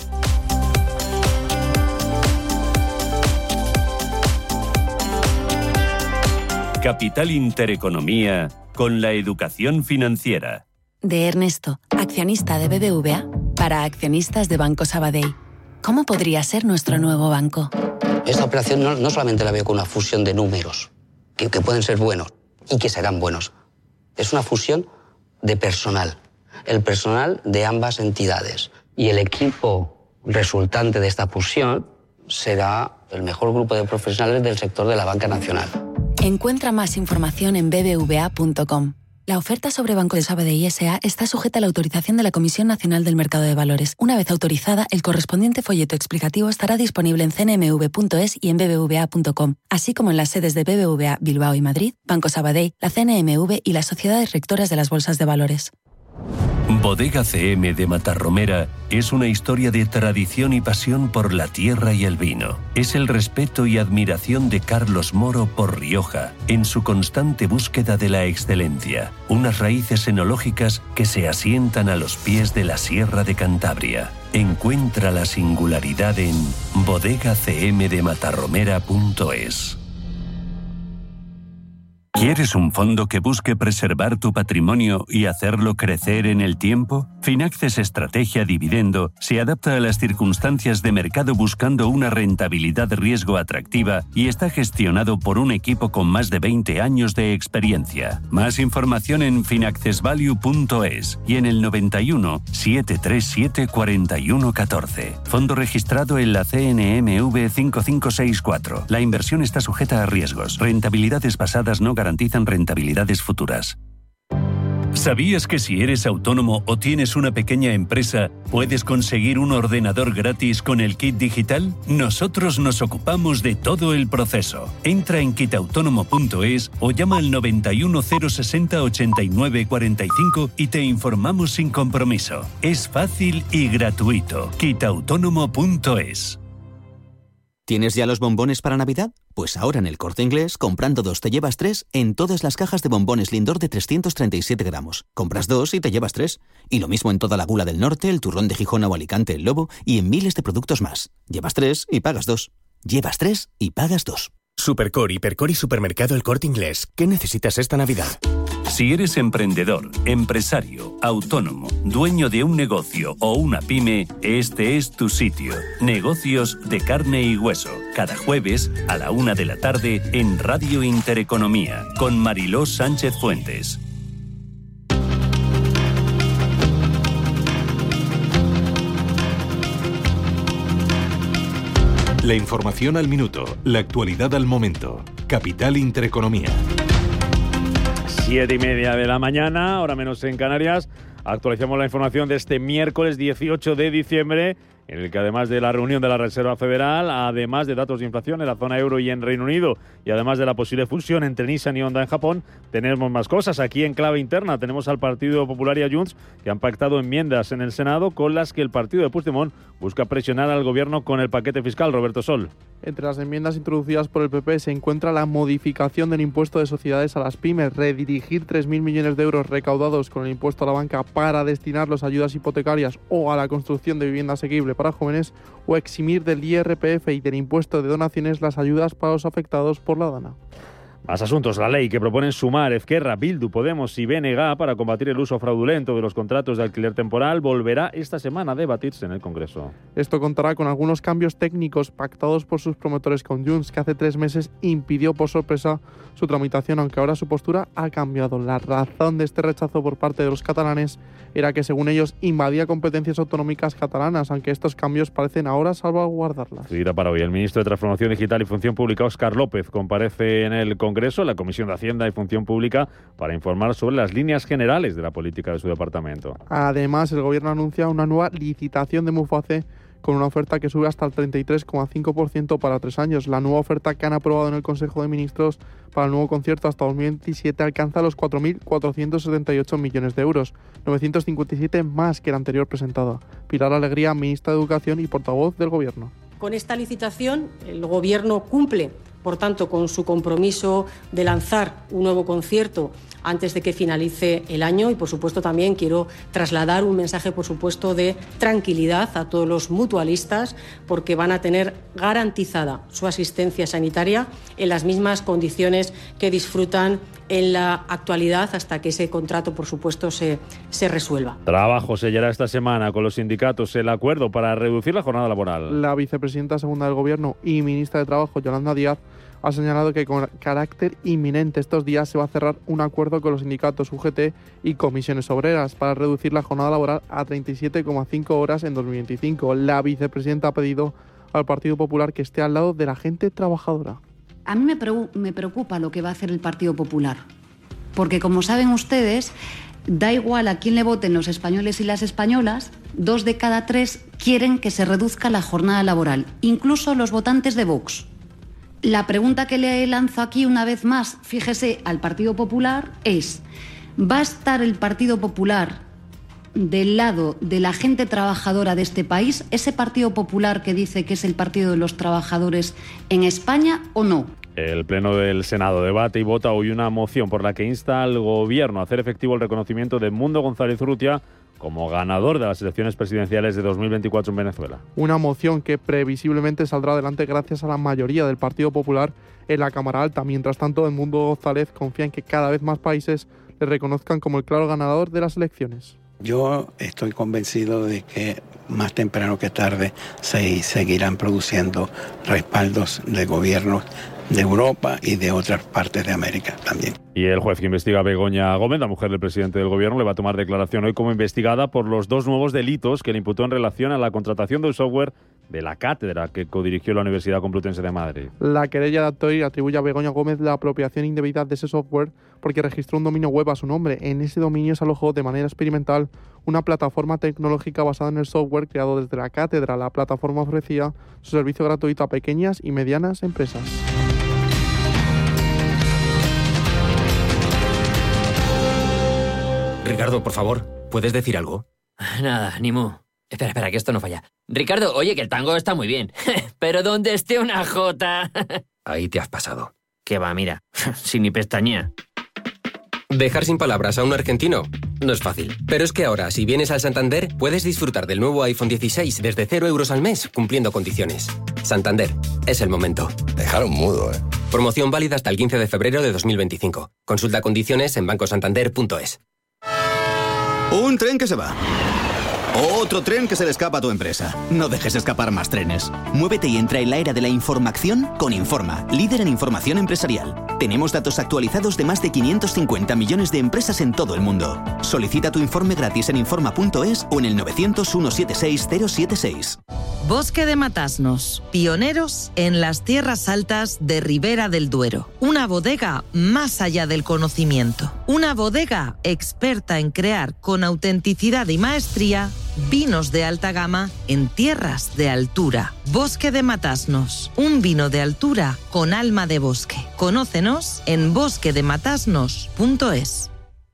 Capital Intereconomía, con la educación financiera. De Ernesto, accionista de B B V A, para accionistas de Banco Sabadell. ¿Cómo podría ser nuestro nuevo banco? Esta operación no, no solamente la veo con una fusión de números, que, que pueden ser buenos y que serán buenos. Es una fusión de personal. El personal de ambas entidades. Y el equipo resultante de esta fusión será el mejor grupo de profesionales del sector de la banca nacional. Encuentra más información en b b v a punto com. La oferta sobre Banco de Sabadell S A está sujeta a la autorización de la Comisión Nacional del Mercado de Valores. Una vez autorizada, el correspondiente folleto explicativo estará disponible en c n m v punto es y en b b v a punto com, así como en las sedes de B B V A Bilbao y Madrid, Banco Sabadell, la C N M V y las sociedades rectoras de las bolsas de valores. Bodega C M de Matarromera es una historia de tradición y pasión por la tierra y el vino. Es el respeto y admiración de Carlos Moro por Rioja, en su constante búsqueda de la excelencia. Unas raíces enológicas que se asientan a los pies de la Sierra de Cantabria. Encuentra la singularidad en bodega c m de matarromera punto es. ¿Quieres un fondo que busque preservar tu patrimonio y hacerlo crecer en el tiempo? Finaxes Estrategia Dividendo se adapta a las circunstancias de mercado buscando una rentabilidad-riesgo atractiva y está gestionado por un equipo con más de veinte años de experiencia. Más información en finaccesvalue punto es y en el noventa y uno, setecientos treinta y siete, cuarenta y uno catorce. Fondo registrado en la C N M V cinco cinco seis cuatro. La inversión está sujeta a riesgos. Rentabilidades pasadas no garantizan rentabilidades futuras. ¿Sabías que si eres autónomo o tienes una pequeña empresa, puedes conseguir un ordenador gratis con el kit digital? Nosotros nos ocupamos de todo el proceso. Entra en kit autónomo punto es o llama al noventa y uno, cero sesenta, ochenta y nueve cuarenta y cinco y te informamos sin compromiso. Es fácil y gratuito. kit autónomo punto es. ¿Tienes ya los bombones para Navidad? Pues ahora en El Corte Inglés, comprando dos te llevas tres en todas las cajas de bombones Lindor de trescientos treinta y siete gramos. Compras dos y te llevas tres. Y lo mismo en toda la Gula del Norte, el turrón de Gijón o Alicante, el Lobo y en miles de productos más. Llevas tres y pagas dos. Llevas tres y pagas dos. Supercore, Hipercore y Supermercado El Corte Inglés. ¿Qué necesitas esta Navidad? Si eres emprendedor, empresario, autónomo, dueño de un negocio o una pyme, este es tu sitio. Negocios de carne y hueso. Cada jueves a la una de la tarde en Radio Intereconomía con Mariló Sánchez Fuentes. La información al minuto, la actualidad al momento. Capital Intereconomía. Siete y media de la mañana, ahora menos en Canarias. Actualizamos la información de este miércoles dieciocho de diciembre, en el que además de la reunión de la Reserva Federal, además de datos de inflación en la zona euro y en Reino Unido, y además de la posible fusión entre Nissan y Honda en Japón, tenemos más cosas. Aquí en clave interna tenemos al Partido Popular y a Junts, que han pactado enmiendas en el Senado con las que el partido de Puigdemont busca presionar al gobierno con el paquete fiscal. Roberto Sol. Entre las enmiendas introducidas por el P P se encuentra la modificación del impuesto de sociedades a las pymes, redirigir tres mil millones de euros recaudados con el impuesto a la banca para destinarlos a ayudas hipotecarias o a la construcción de vivienda asequible para jóvenes, o eximir del I R P F y del impuesto de donaciones las ayudas para los afectados por la DANA. Más asuntos. La ley que proponen Sumar, Ezquerra, Bildu, Podemos y B N G para combatir el uso fraudulento de los contratos de alquiler temporal volverá esta semana a debatirse en el Congreso. Esto contará con algunos cambios técnicos pactados por sus promotores con Junts, que hace tres meses impidió por sorpresa su tramitación, aunque ahora su postura ha cambiado. La razón de este rechazo por parte de los catalanes era que, según ellos, invadía competencias autonómicas catalanas, aunque estos cambios parecen ahora salvaguardarlas. Cita para hoy. El ministro de Transformación Digital y Función Pública, Óscar López, comparece en el Congreso, la Comisión de Hacienda y Función Pública, para informar sobre las líneas generales de la política de su departamento. Además, el Gobierno anuncia una nueva licitación de Muface con una oferta que sube hasta el treinta y tres coma cinco por ciento para tres años. La nueva oferta que han aprobado en el Consejo de Ministros para el nuevo concierto hasta dos mil veintisiete alcanza los cuatro mil cuatrocientos setenta y ocho millones de euros, novecientos cincuenta y siete más que el anterior presentado. Pilar Alegría, ministra de Educación y portavoz del Gobierno. Con esta licitación, el Gobierno cumple, por tanto, con su compromiso de lanzar un nuevo concierto antes de que finalice el año, y por supuesto también quiero trasladar un mensaje, por supuesto, de tranquilidad a todos los mutualistas, porque van a tener garantizada su asistencia sanitaria en las mismas condiciones que disfrutan en la actualidad, hasta que ese contrato, por supuesto, se, se resuelva. Trabajo sellará esta semana con los sindicatos el acuerdo para reducir la jornada laboral. La vicepresidenta segunda del Gobierno y ministra de Trabajo, Yolanda Díaz, ha señalado que con carácter inminente estos días se va a cerrar un acuerdo con los sindicatos U G T y comisiones obreras para reducir la jornada laboral a treinta y siete coma cinco horas en dos mil veinticinco. La vicepresidenta ha pedido al Partido Popular que esté al lado de la gente trabajadora. A mí me, pre- me preocupa lo que va a hacer el Partido Popular, porque como saben ustedes, da igual a quién le voten los españoles y las españolas, dos de cada tres quieren que se reduzca la jornada laboral, incluso los votantes de Vox. La pregunta que le lanzo aquí una vez más, fíjese, al Partido Popular es: ¿va a estar el Partido Popular del lado de la gente trabajadora de este país, ese Partido Popular que dice que es el partido de los trabajadores en España, o no? El Pleno del Senado debate y vota hoy una moción por la que insta al Gobierno a hacer efectivo el reconocimiento de Edmundo González Urrutia como ganador de las elecciones presidenciales de dos mil veinticuatro en Venezuela. Una moción que previsiblemente saldrá adelante gracias a la mayoría del Partido Popular en la Cámara Alta. Mientras tanto, Edmundo González confía en que cada vez más países le reconozcan como el claro ganador de las elecciones. Yo estoy convencido de que más temprano que tarde se seguirán produciendo respaldos de gobiernos de Europa y de otras partes de América también. Y el juez que investiga a Begoña Gómez, la mujer del presidente del Gobierno, le va a tomar declaración hoy como investigada por los dos nuevos delitos que le imputó en relación a la contratación de un software de la cátedra que codirigió la Universidad Complutense de Madrid. La querella de Atoy atribuye a Begoña Gómez la apropiación indebida de ese software porque registró un dominio web a su nombre. En ese dominio se alojó de manera experimental una plataforma tecnológica basada en el software creado desde la cátedra. La plataforma ofrecía su servicio gratuito a pequeñas y medianas empresas. Ricardo, por favor, ¿puedes decir algo? Nada, ni mu. Espera, espera, que esto no falla. Ricardo, oye, que el tango está muy bien. Pero donde esté una jota... Ahí te has pasado. Que va, mira, sin ni pestañea. Dejar sin palabras a un argentino no es fácil. Pero es que ahora, si vienes al Santander, puedes disfrutar del nuevo iPhone dieciséis desde cero euros al mes, cumpliendo condiciones. Santander, es el momento. Dejaron mudo, ¿eh? Promoción válida hasta el quince de febrero de dos mil veinticinco. Consulta condiciones en banco santander punto es. Un tren que se va. Otro tren que se le escapa a tu empresa. No dejes escapar más trenes. Muévete y entra en la era de la información con Informa, líder en información empresarial. Tenemos datos actualizados de más de quinientos cincuenta millones de empresas en todo el mundo. Solicita tu informe gratis en informa punto es o en el novecientos, uno setenta y seis, cero setenta y seis. Bosque de Matasnos, pioneros en las tierras altas de Ribera del Duero. Una bodega más allá del conocimiento. Una bodega experta en crear con autenticidad y maestría vinos de alta gama en tierras de altura. Bosque de Matasnos, un vino de altura con alma de bosque. Conócenos en bosque de matasnos punto es.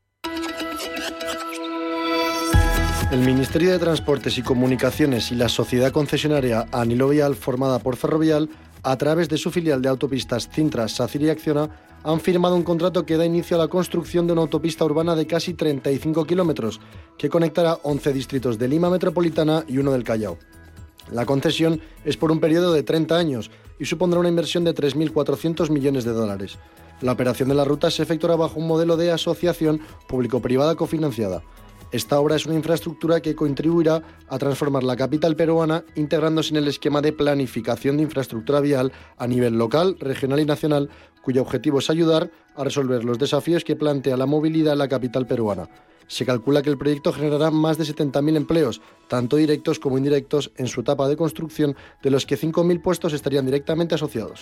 El Ministerio de Transportes y Comunicaciones y la sociedad concesionaria Anilo Vial, formada por Ferrovial, a través de su filial de autopistas Cintra, Sacir y Acciona, han firmado un contrato que da inicio a la construcción de una autopista urbana de casi treinta y cinco kilómetros, que conectará once distritos de Lima Metropolitana y uno del Callao. La concesión es por un periodo de treinta años y supondrá una inversión de tres mil cuatrocientos millones de dólares. La operación de la ruta se efectuará bajo un modelo de asociación público-privada cofinanciada. Esta obra es una infraestructura que contribuirá a transformar la capital peruana, integrándose en el esquema de planificación de infraestructura vial a nivel local, regional y nacional, cuyo objetivo es ayudar a resolver los desafíos que plantea la movilidad en la capital peruana. Se calcula que el proyecto generará más de setenta mil empleos, tanto directos como indirectos, en su etapa de construcción, de los que cinco mil puestos estarían directamente asociados.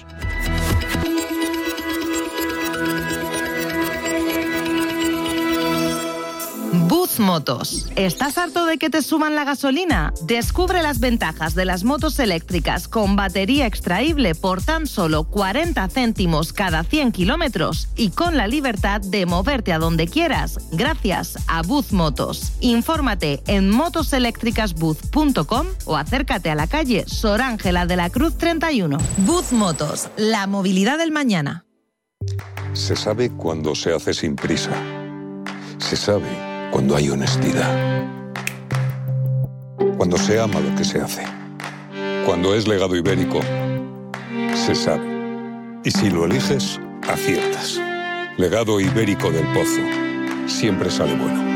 Buzz Motos. ¿Estás harto de que te suban la gasolina? Descubre las ventajas de las motos eléctricas con batería extraíble por tan solo cuarenta céntimos cada cien kilómetros y con la libertad de moverte a donde quieras gracias a Buzz Motos. Infórmate en motos eléctricas buzz punto com o acércate a la calle Sor Ángela de la Cruz treinta y uno. Buzz Motos, la movilidad del mañana. Se sabe cuando se hace sin prisa. Se sabe cuando hay honestidad, cuando se ama lo que se hace, cuando es legado ibérico, se sabe. Y si lo eliges, aciertas. Legado ibérico del Pozo. Siempre sale bueno.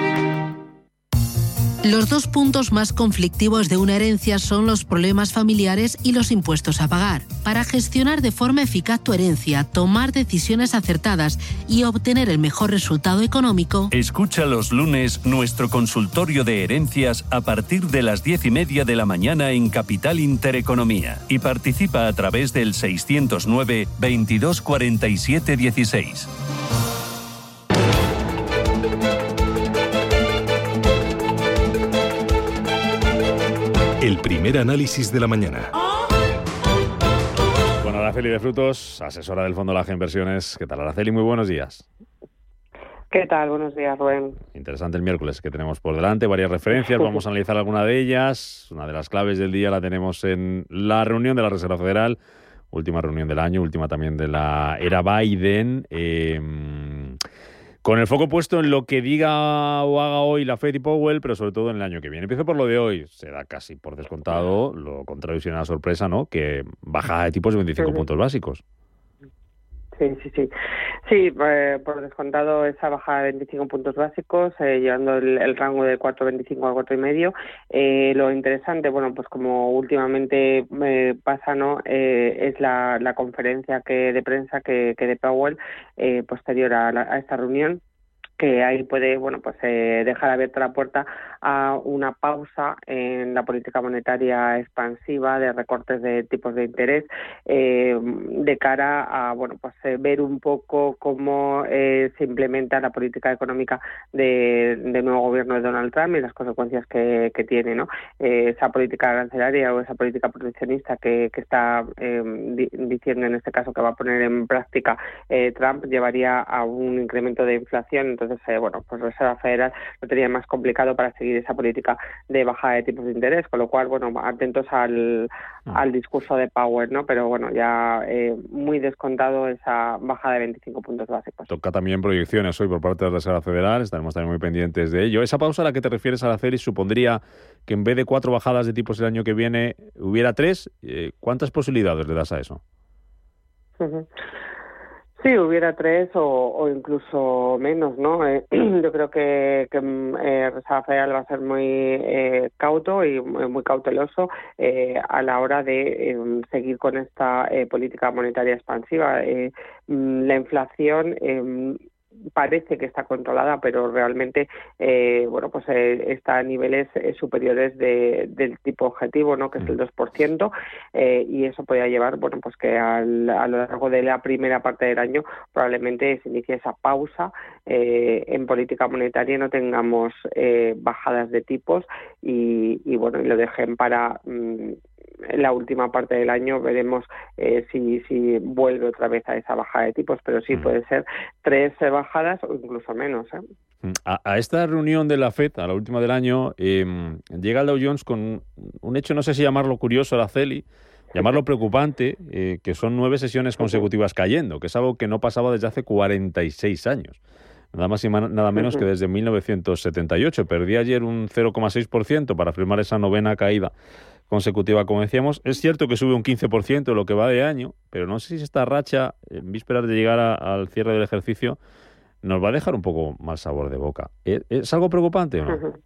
Los dos puntos más conflictivos de una herencia son los problemas familiares y los impuestos a pagar. Para gestionar de forma eficaz tu herencia, tomar decisiones acertadas y obtener el mejor resultado económico... Escucha los lunes nuestro consultorio de herencias a partir de las diez y media de la mañana en Capital Intereconomía y participa a través del seiscientos nueve, veintidós cuarenta y siete dieciséis. El primer análisis de la mañana. Bueno, Araceli de Frutos, asesora del Fondo Laje Inversiones. ¿Qué tal, Araceli? Muy buenos días. ¿Qué tal? Buenos días, Rubén. Interesante el miércoles que tenemos por delante, varias referencias, vamos a analizar alguna de ellas. Una de las claves del día la tenemos en la reunión de la Reserva Federal, última reunión del año, última también de la era Biden, eh, con el foco puesto en lo que diga o haga hoy la Fed y Powell, pero sobre todo en el año que viene. Empiezo por lo de hoy, se da casi por descontado, lo contrario si una sorpresa, ¿no? Que bajada de tipos de veinticinco uh-huh. puntos básicos. Sí, sí, sí. Sí, eh, por descontado esa bajada de veinticinco puntos básicos, eh, llevando el, el rango de cuatro coma veinticinco a cuatro coma cinco. Eh, lo interesante, bueno, pues como últimamente eh, pasa, ¿no? Eh, es la, la conferencia que de prensa que, que de Powell eh, posterior a, la, a esta reunión, que ahí puede, bueno, pues eh, dejar abierta la puerta a una pausa en la política monetaria expansiva de recortes de tipos de interés eh, de cara a, bueno, pues eh, ver un poco cómo eh, se implementa la política económica de, del nuevo gobierno de Donald Trump y las consecuencias que, que tiene, ¿no? Eh, esa política arancelaria o esa política proteccionista que, que está eh, di, diciendo en este caso que va a poner en práctica eh, Trump llevaría a un incremento de inflación. Entonces Entonces, eh, bueno, pues Reserva Federal lo tenía más complicado para seguir esa política de bajada de tipos de interés, con lo cual, bueno, atentos al, al discurso de Powell, ¿no? Pero bueno, ya eh, muy descontado esa bajada de veinticinco puntos básicos. Toca también proyecciones hoy por parte de la Reserva Federal, estaremos también muy pendientes de ello. Esa pausa a la que te refieres, Araceli, supondría que en vez de cuatro bajadas de tipos el año que viene hubiera tres. Eh, ¿Cuántas posibilidades le das a eso? Uh-huh. Sí, hubiera tres o, o incluso menos, ¿no? Eh, yo creo que, que eh, Reserva Federal va a ser muy eh, cauto y muy, muy cauteloso eh, a la hora de eh, seguir con esta eh, política monetaria expansiva. Eh, la inflación eh, parece que está controlada, pero realmente eh, bueno, pues eh, está a niveles eh, superiores de, del tipo objetivo, ¿no? Que es el dos por ciento, eh, y eso podría llevar, bueno, pues que al, a lo largo de la primera parte del año probablemente se inicie esa pausa eh, en política monetaria y no tengamos eh, bajadas de tipos y, y bueno, y lo dejen para mm, en la última parte del año. Veremos eh, si, si vuelve otra vez a esa bajada de tipos, pero sí puede ser tres bajadas o incluso menos, ¿eh? A, a esta reunión de la Fed, a la última del año, eh, llega el Dow Jones con un hecho, no sé si llamarlo curioso, Araceli, llamarlo preocupante, eh, que son nueve sesiones consecutivas cayendo, que es algo que no pasaba desde hace cuarenta y seis años. Nada más y nada menos que desde mil novecientos setenta y ocho. Perdí ayer un cero coma seis por ciento para firmar esa novena caída consecutiva, como decíamos. Es cierto que sube un quince por ciento lo que va de año, pero no sé si esta racha, en vísperas de llegar a, al cierre del ejercicio, nos va a dejar un poco mal sabor de boca. ¿Es, es algo preocupante o no? Uh-huh.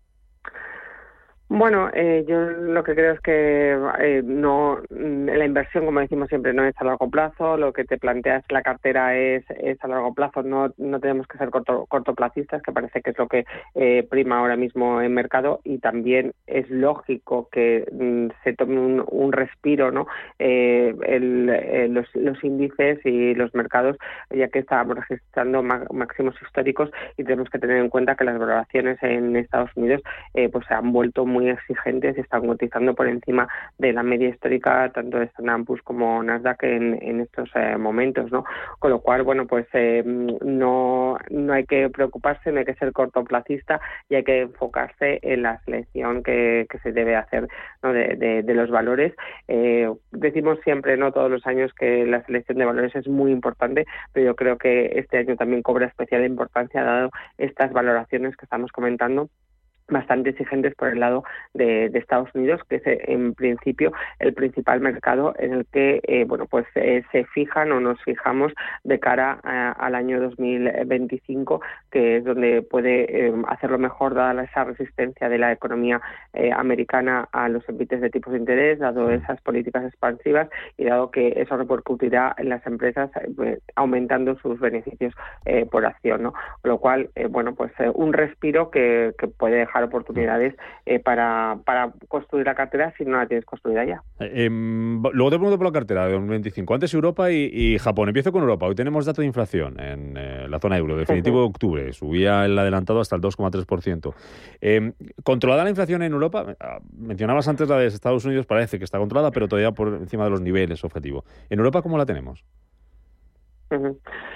Bueno, eh, yo lo que creo es que eh, no la inversión, como decimos siempre, no es a largo plazo. Lo que te planteas la cartera es, es a largo plazo. No no tenemos que ser corto, cortoplacistas, que parece que es lo que eh, prima ahora mismo en mercado, y también es lógico que mm, se tome un, un respiro, ¿no? Eh, el, eh, los, los índices y los mercados, ya que estamos registrando ma- máximos históricos, y tenemos que tener en cuenta que las valoraciones en Estados Unidos eh, pues se han vuelto muy muy exigentes y están cotizando por encima de la media histórica tanto de Standard and Poor's como Nasdaq en, en estos eh, momentos, ¿no? Con lo cual, bueno, pues eh, no no hay que preocuparse, no hay que ser cortoplacista y hay que enfocarse en la selección que, que se debe hacer, ¿no? de, de, de los valores. Eh, decimos siempre, no todos los años, que la selección de valores es muy importante, pero yo creo que este año también cobra especial importancia dado estas valoraciones que estamos comentando, bastante exigentes por el lado de, de Estados Unidos, que es en principio el principal mercado en el que eh, bueno pues eh, se fijan o nos fijamos de cara a, al año dos mil veinticinco, que es donde puede eh, hacerlo mejor dada esa resistencia de la economía eh, americana a los envites de tipos de interés, dado esas políticas expansivas y dado que eso repercutirá en las empresas eh, aumentando sus beneficios eh, por acción, ¿no? Con lo cual, eh, bueno, pues eh, un respiro que, que puede dejar oportunidades eh, para, para construir la cartera si no la tienes construida ya. Eh, eh, luego te pregunto por la cartera de dos mil veinticinco. Antes Europa y, y Japón. Empiezo con Europa. Hoy tenemos dato de inflación en eh, la zona euro, definitivo de octubre. Subía el adelantado hasta el dos coma tres por ciento. Eh, ¿Controlada la inflación en Europa? Mencionabas antes la de Estados Unidos, parece que está controlada, pero todavía por encima de los niveles objetivo. ¿En Europa cómo la tenemos? Uh-huh.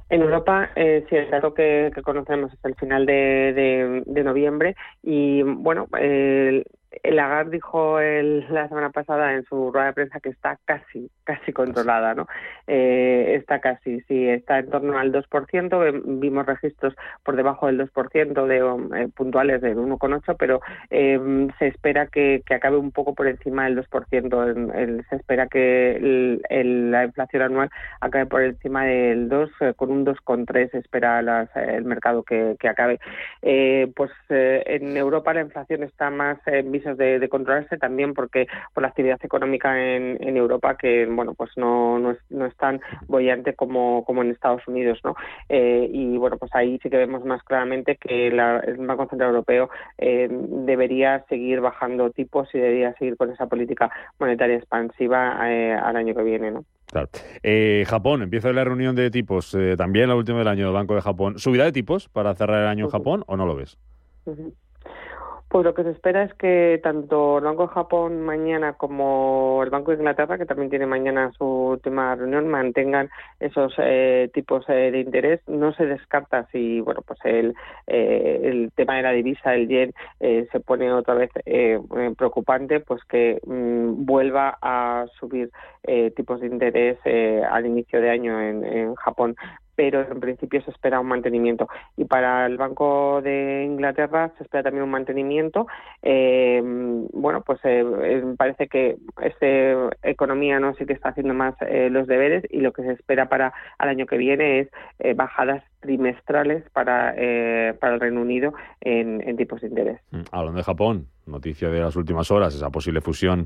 En Europa, eh, sí, el dato que, que conocemos es el final de, de, de noviembre y, bueno, el, el Lagarde dijo el, la semana pasada en su rueda de prensa que está casi, casi controlada, ¿no? Eh, está casi, sí, está en torno al dos por ciento, vimos registros por debajo del dos por ciento de eh, puntuales del uno coma ocho, pero eh, se espera que, que acabe un poco por encima del dos por ciento, el, el, se espera que el, el, la inflación anual acabe por encima del dos, eh, con un dos coma tres espera las, el mercado que, que acabe. Eh, pues eh, en Europa la inflación está más en visos de, de controlarse, también porque por la actividad económica en, en Europa que, bueno, pues no, no, es, no es tan boyante como, como en Estados Unidos, ¿no? Eh, y bueno, pues ahí sí que vemos más claramente que la, el Banco Central Europeo eh, debería seguir bajando tipos y debería seguir con esa política monetaria expansiva eh, al año que viene, ¿no? Claro. Eh, Japón, empieza la reunión de tipos, eh, también la última del año del Banco de Japón. ¿Subirá de tipos para cerrar el año en Japón o no lo ves? Uh-huh. Pues lo que se espera es que tanto el Banco de Japón mañana como el Banco de Inglaterra, que también tiene mañana su última reunión, mantengan esos eh, tipos eh, de interés. No se descarta si, bueno, pues el, eh, el tema de la divisa, el yen, eh, se pone otra vez eh, preocupante, pues que mmm, vuelva a subir eh, tipos de interés eh, al inicio de año en, en Japón. Pero en principio se espera un mantenimiento. Y para el Banco de Inglaterra se espera también un mantenimiento. Eh, bueno, pues eh, parece que esta economía no sí que está haciendo más eh, los deberes, y lo que se espera para el año que viene es eh, bajadas trimestrales para, eh, para el Reino Unido en, en tipos de interés. Hablando de Japón, noticia de las últimas horas, esa posible fusión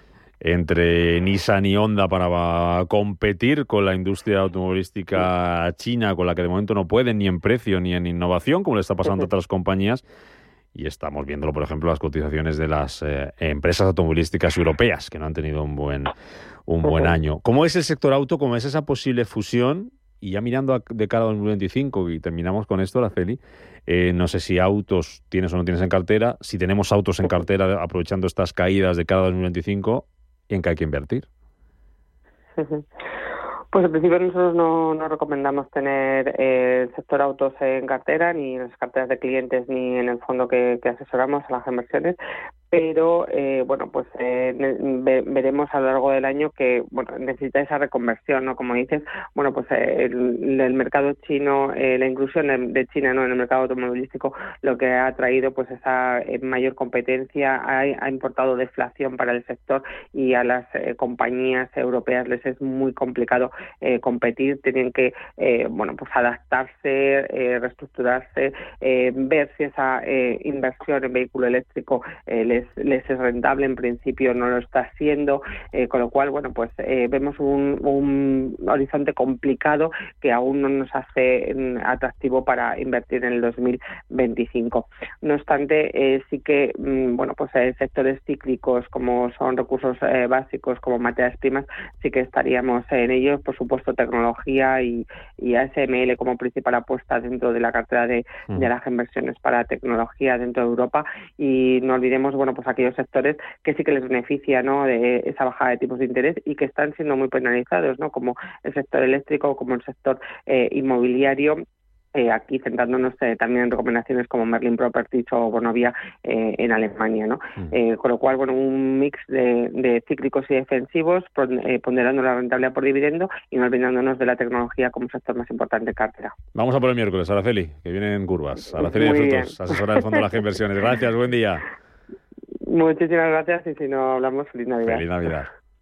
entre Nissan y Honda para competir con la industria automovilística china, con la que de momento no pueden ni en precio ni en innovación, como le está pasando a otras compañías. Y estamos viéndolo, por ejemplo, las cotizaciones de las eh, empresas automovilísticas europeas, que no han tenido un buen, un buen año. ¿Cómo es el sector auto? ¿Cómo es esa posible fusión? Y ya mirando a, de cara a dos mil veinticinco, y terminamos con esto, Araceli, eh, no sé si autos tienes o no tienes en cartera, si tenemos autos en cartera aprovechando estas caídas de cara a dos mil veinticinco, ¿y en qué hay que invertir? Pues en principio nosotros no, no recomendamos tener eh, el sector autos en cartera, ni en las carteras de clientes, ni en el fondo que, que asesoramos a las inversiones, pero eh, bueno, pues eh, ve, veremos a lo largo del año que bueno necesita esa reconversión, ¿no? Como dices, bueno, pues eh, el, el mercado chino, eh, la inclusión de, de China, ¿no?, en el mercado automovilístico, lo que ha traído pues esa eh, mayor competencia, ha, ha importado deflación para el sector, y a las eh, compañías europeas les es muy complicado eh, competir, tienen que eh, bueno pues adaptarse, eh, reestructurarse, eh, ver si esa eh, inversión en vehículo eléctrico eh, les, les es rentable. En principio no lo está haciendo, eh, con lo cual bueno pues eh, vemos un, un horizonte complicado que aún no nos hace mm, atractivo para invertir en el dos mil veinticinco. No obstante, eh, sí que mm, bueno pues eh, sectores cíclicos como son recursos eh, básicos, como materias primas, sí que estaríamos en ellos. Por supuesto, tecnología y, y A S M L como principal apuesta dentro de la cartera de, mm. de las inversiones para tecnología dentro de Europa. Y no olvidemos bueno pues aquellos sectores que sí que les beneficia, ¿no?, de esa bajada de tipos de interés y que están siendo muy penalizados, ¿no?, como el sector eléctrico o como el sector eh, inmobiliario. Eh, aquí centrándonos eh, también en recomendaciones como Merlin Properties o Vonovia eh, en Alemania, ¿no? Mm. Eh, con lo cual, bueno, un mix de, de cíclicos y defensivos, eh, ponderando la rentabilidad por dividendo y no olvidándonos de la tecnología como sector más importante en cartera. Vamos a por el miércoles, Araceli, que vienen curvas. Araceli de Frutos, asesora del Fondo de las Inversiones. Gracias, buen día. Muchísimas gracias, y si no hablamos, feliz Navidad. Feliz Navidad.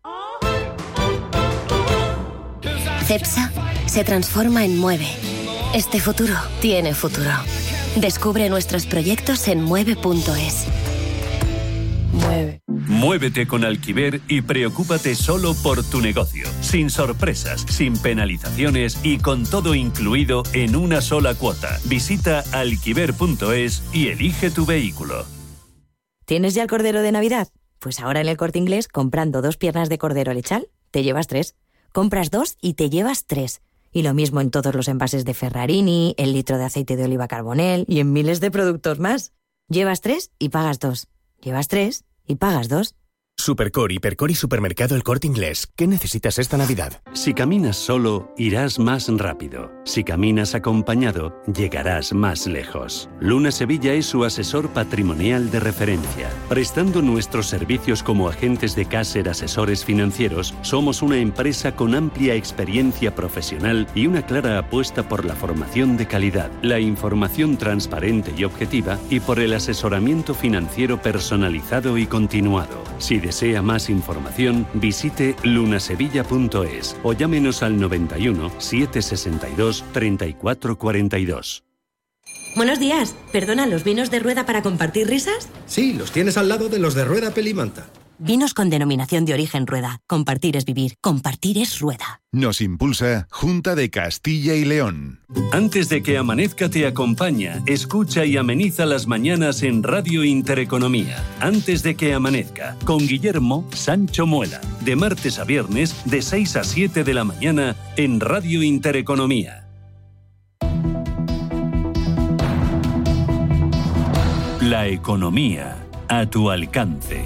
Cepsa se transforma en Mueve. Este futuro tiene futuro. Descubre nuestros proyectos en mueve punto es. Mueve. Muévete con Alquiver y preocúpate solo por tu negocio. Sin sorpresas, sin penalizaciones y con todo incluido en una sola cuota. Visita alquiver punto es y elige tu vehículo. ¿Tienes ya el cordero de Navidad? Pues ahora en El Corte Inglés, comprando dos piernas de cordero lechal, te llevas tres. Compras dos y te llevas tres. Y lo mismo en todos los envases de Ferrarini, el litro de aceite de oliva Carbonell y en miles de productos más. Llevas tres y pagas dos. Llevas tres y pagas dos. Supercor, Hipercor y Supermercado El Corte Inglés. ¿Qué necesitas esta Navidad? Si caminas solo, irás más rápido. Si caminas acompañado, llegarás más lejos. Luna Sevilla es su asesor patrimonial de referencia. Prestando nuestros servicios como agentes de Caser Asesores Financieros, somos una empresa con amplia experiencia profesional y una clara apuesta por la formación de calidad, la información transparente y objetiva y por el asesoramiento financiero personalizado y continuado. Si desea más información, visite lunasevilla punto es o llámenos al noventa y uno, setecientos sesenta y dos, treinta y cuatro cuarenta y dos. Buenos días. Perdona, ¿los vinos de Rueda para compartir risas? Sí, los tienes al lado de los de Rueda Pelimanta. Vinos con denominación de origen Rueda. Compartir es vivir. Compartir es Rueda. Nos impulsa Junta de Castilla y León. Antes de que amanezca te acompaña, escucha y ameniza las mañanas en Radio Intereconomía. Antes de que amanezca, con Guillermo Sancho Muela. De martes a viernes, de seis a siete de la mañana, en Radio Intereconomía. La economía a tu alcance.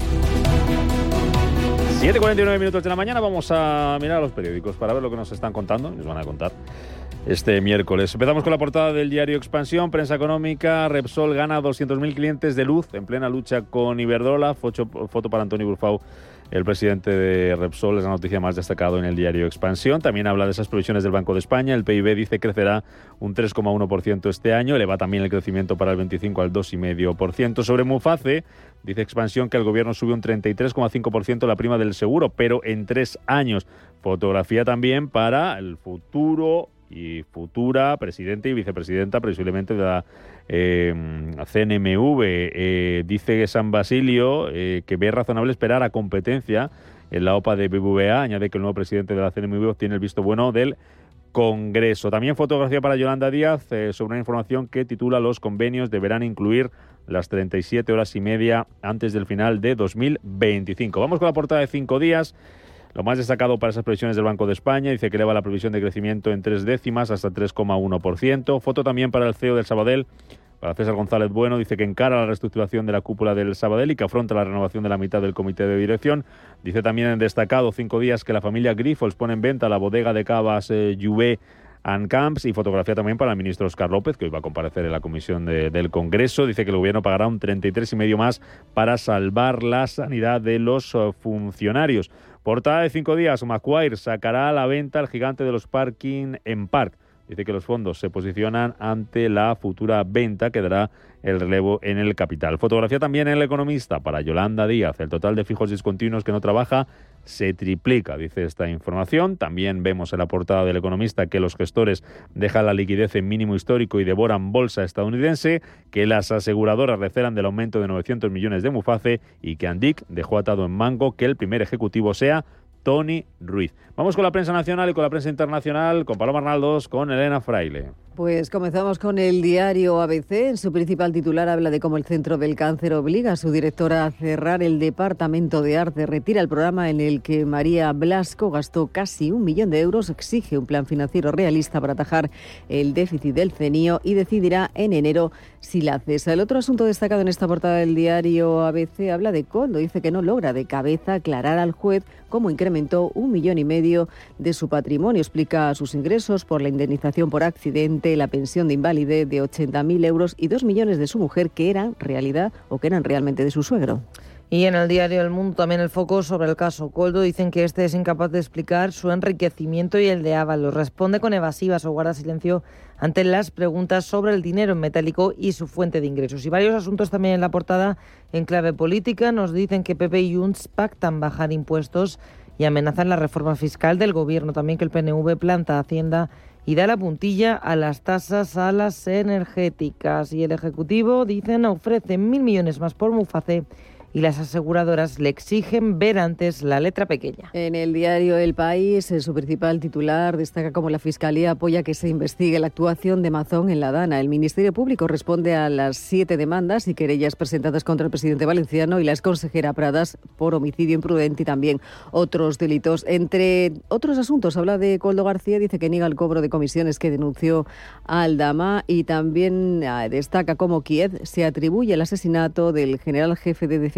siete cuarenta y nueve minutos de la mañana, vamos a mirar los periódicos para ver lo que nos están contando, nos van a contar este miércoles. Empezamos con la portada del diario Expansión, prensa económica. Repsol gana doscientos mil clientes de luz en plena lucha con Iberdrola. Foto, foto para Antonio Burfau, el presidente de Repsol, es la noticia más destacada en el diario Expansión. También habla de esas previsiones del Banco de España. El P I B dice que crecerá un tres coma uno por ciento este año. Eleva también el crecimiento para el veinticinco al dos coma cinco por ciento. Sobre Muface, dice Expansión que el gobierno sube un treinta y tres coma cinco por ciento la prima del seguro, pero en tres años. Fotografía también para el futuro y futura presidente y vicepresidenta, presumiblemente de la eh, C N M V. Eh, dice San Basilio eh, que ve razonable esperar a competencia en la OPA de B B V A. Añade que el nuevo presidente de la C N M V obtiene el visto bueno del Congreso. También fotografía para Yolanda Díaz eh, sobre una información que titula: los convenios deberán incluir las treinta y siete horas y media antes del final de dos mil veinticinco. Vamos con la portada de Cinco Días. Lo más destacado para esas previsiones del Banco de España, dice que eleva la previsión de crecimiento en tres décimas hasta tres coma uno por ciento. Foto también para el C E O del Sabadell, para César González Bueno. Dice que encara la reestructuración de la cúpula del Sabadell y que afronta la renovación de la mitad del comité de dirección. Dice también en destacado Cinco Días que la familia Grifols pone en venta la bodega de cavas eh, Juvé and Camps. Y fotografía también para el ministro Óscar López, que hoy va a comparecer en la comisión de, del Congreso. Dice que el gobierno pagará un treinta y tres coma cinco más para salvar la sanidad de los uh, funcionarios. Portada de Cinco Días, Macquarie sacará a la venta el gigante de los parking en Park. Dice que los fondos se posicionan ante la futura venta que dará el relevo en el capital. Fotografía también en El Economista para Yolanda Díaz. El total de fijos discontinuos que no trabaja se triplica, dice esta información. También vemos en la portada del Economista que los gestores dejan la liquidez en mínimo histórico y devoran bolsa estadounidense, que las aseguradoras recelan del aumento de novecientos millones de Muface y que Andic dejó atado en mango que el primer ejecutivo sea Tony Ruiz. Vamos con la prensa nacional y con la prensa internacional, con Paloma Arnaldos, con Elena Fraile. Pues comenzamos con el diario A B C. En su principal titular habla de cómo el Centro del Cáncer obliga a su directora a cerrar el Departamento de Arte. Retira el programa en el que María Blasco gastó casi un millón de euros. Exige un plan financiero realista para atajar el déficit del CENIO y decidirá en enero si la cesa. El otro asunto destacado en esta portada del diario A B C habla de Coldo. Dice que no logra de cabeza aclarar al juez cómo incrementó un millón y medio de su patrimonio. Explica sus ingresos por la indemnización por accidente, la pensión de invalidez de ochenta mil euros y dos millones de su mujer que eran realidad o que eran realmente de su suegro. Y en el diario El Mundo también el foco sobre el caso Coldo. Dicen que este es incapaz de explicar su enriquecimiento y el de Ábalos. Responde con evasivas o guarda silencio ante las preguntas sobre el dinero en metálico y su fuente de ingresos. Y varios asuntos también en la portada en clave política. Nos dicen que P P y Junts pactan bajar impuestos y amenazan la reforma fiscal del gobierno. También que el P N V planta Hacienda y da la puntilla a las tasas a las energéticas. Y el Ejecutivo, dicen, ofrece mil millones más por Muface y las aseguradoras le exigen ver antes la letra pequeña. En el diario El País, en su principal titular destaca cómo la Fiscalía apoya que se investigue la actuación de Mazón en la Dana. El Ministerio Público responde a las siete demandas y querellas presentadas contra el presidente valenciano y la exconsejera Pradas por homicidio imprudente y también otros delitos. Entre otros asuntos, habla de Coldo García, dice que niega el cobro de comisiones que denunció a Aldama y también destaca cómo Kiev se atribuye el asesinato del general jefe de defensa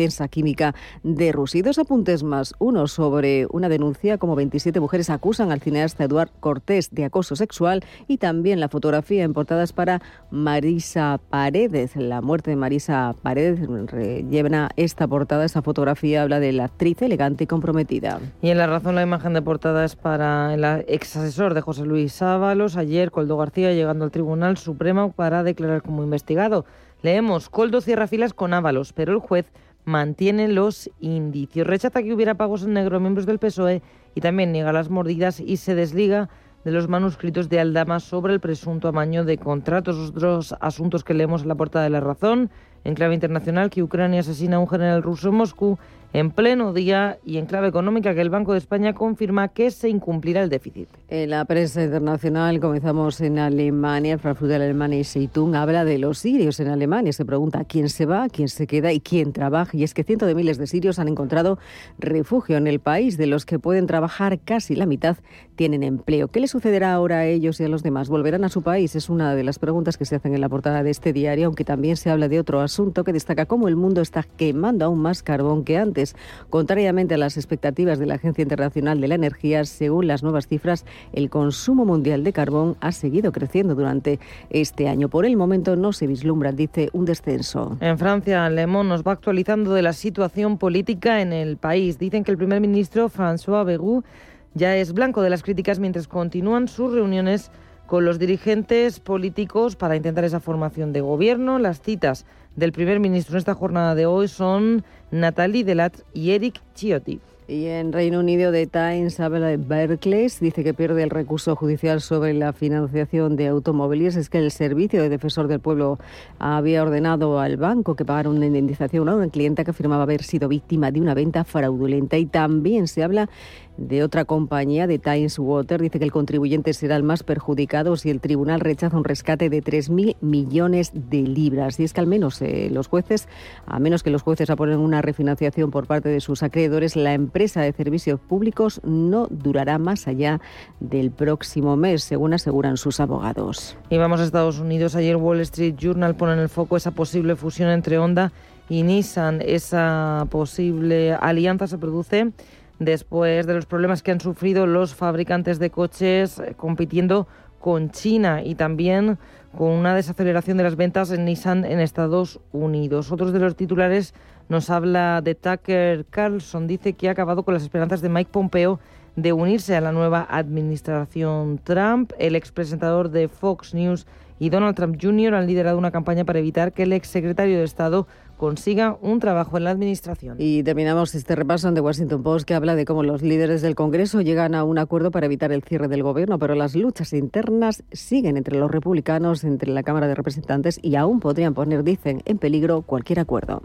defensa química de Rusia. Y dos apuntes más. Uno sobre una denuncia como veintisiete mujeres acusan al cineasta Eduard Cortés de acoso sexual, y también la fotografía en portadas para Marisa Paredes. La muerte de Marisa Paredes lleva esta portada, esta fotografía habla de la actriz elegante y comprometida. Y en La Razón la imagen de portada es para el ex asesor de José Luis Ábalos. Ayer Koldo García llegando al Tribunal Supremo para declarar como investigado. Leemos: Koldo cierra filas con Ábalos, pero el juez mantiene los indicios. Rechaza que hubiera pagos en negro a miembros del P S O E y también niega las mordidas y se desliga de los manuscritos de Aldama sobre el presunto amaño de contratos. Otros asuntos que leemos en la portada de La Razón: en clave internacional, que Ucrania asesina a un general ruso en Moscú en pleno día, y en clave económica, que el Banco de España confirma que se incumplirá el déficit. En la prensa internacional comenzamos en Alemania. El Frankfurter Allgemeine Zeitung habla de los sirios en Alemania. Se pregunta quién se va, quién se queda y quién trabaja. Y es que cientos de miles de sirios han encontrado refugio en el país. De los que pueden trabajar, casi la mitad tienen empleo. ¿Qué les sucederá ahora a ellos y a los demás? ¿Volverán a su país? Es una de las preguntas que se hacen en la portada de este diario, aunque también se habla de otro asunto que destaca cómo el mundo está quemando aún más carbón que antes. Contrariamente a las expectativas de la Agencia Internacional de la Energía, según las nuevas cifras, el consumo mundial de carbón ha seguido creciendo durante este año. Por el momento no se vislumbra, dice, un descenso. En Francia, Le Monde nos va actualizando de la situación política en el país. Dicen que el primer ministro, François Bayrou, ya es blanco de las críticas mientras continúan sus reuniones con los dirigentes políticos para intentar esa formación de gobierno. Las citas del primer ministro en esta jornada de hoy son Nathalie Delattre y Eric Ciotti. Y en Reino Unido, The Times habla de Barclays, dice que pierde el recurso judicial sobre la financiación de automóviles. Es que el Servicio de Defensor del Pueblo había ordenado al banco que pagara una indemnización a una clienta que afirmaba haber sido víctima de una venta fraudulenta. Y también se habla de otra compañía, de Times Water, dice que el contribuyente será el más perjudicado si el tribunal rechaza un rescate de tres mil millones de libras. Y es que al menos eh, los jueces, a menos que los jueces apoyen una refinanciación por parte de sus acreedores, la empresa de servicios públicos no durará más allá del próximo mes, según aseguran sus abogados. Y vamos a Estados Unidos. Ayer Wall Street Journal pone en el foco esa posible fusión entre Honda y Nissan. Esa posible alianza se produce después de los problemas que han sufrido los fabricantes de coches compitiendo con China y también con una desaceleración de las ventas en Nissan en Estados Unidos. Otros de los titulares nos habla de Tucker Carlson. Dice que ha acabado con las esperanzas de Mike Pompeo de unirse a la nueva administración Trump. El expresentador de Fox News y Donald Trump junior han liderado una campaña para evitar que el exsecretario de Estado consiga un trabajo en la administración. Y terminamos este repaso en The Washington Post, que habla de cómo los líderes del Congreso llegan a un acuerdo para evitar el cierre del gobierno, pero las luchas internas siguen entre los republicanos, entre la Cámara de Representantes, y aún podrían poner, dicen, en peligro cualquier acuerdo.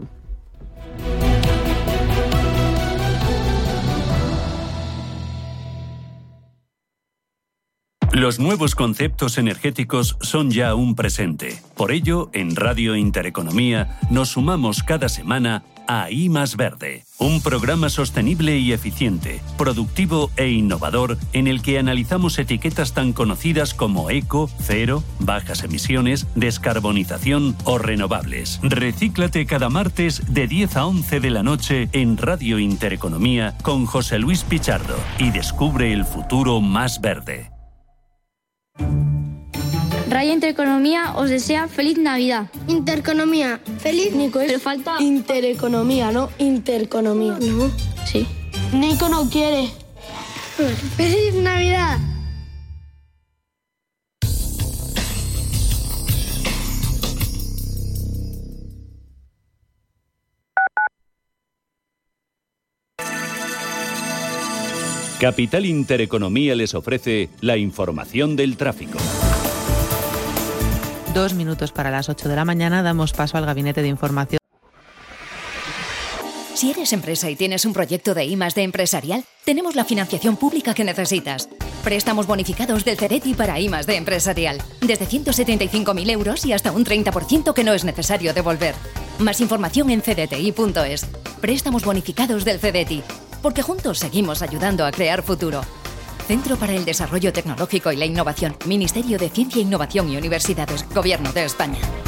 Los nuevos conceptos energéticos son ya un presente. Por ello, en Radio Intereconomía nos sumamos cada semana a I más Verde, un programa sostenible y eficiente, productivo e innovador en el que analizamos etiquetas tan conocidas como eco, cero, bajas emisiones, descarbonización o renovables. Recíclate cada martes de diez a once de la noche en Radio Intereconomía con José Luis Pichardo y descubre el futuro más verde. Radio Intereconomía os desea feliz Navidad. Intereconomía, feliz Nico. Pero falta Intereconomía, no Intereconomía. No, sí. Nico no quiere. ¡Feliz Navidad! Capital Intereconomía les ofrece la información del tráfico. Dos minutos para las ocho de la mañana, damos paso al Gabinete de Información. Si eres empresa y tienes un proyecto de I más D empresarial, tenemos la financiación pública que necesitas. Préstamos bonificados del CEDETI para I más D empresarial. Desde ciento setenta y cinco mil euros y hasta un treinta por ciento que no es necesario devolver. Más información en c d t i punto es. Préstamos bonificados del CEDETI. Porque juntos seguimos ayudando a crear futuro. Centro para el Desarrollo Tecnológico y la Innovación. Ministerio de Ciencia, Innovación y Universidades. Gobierno de España.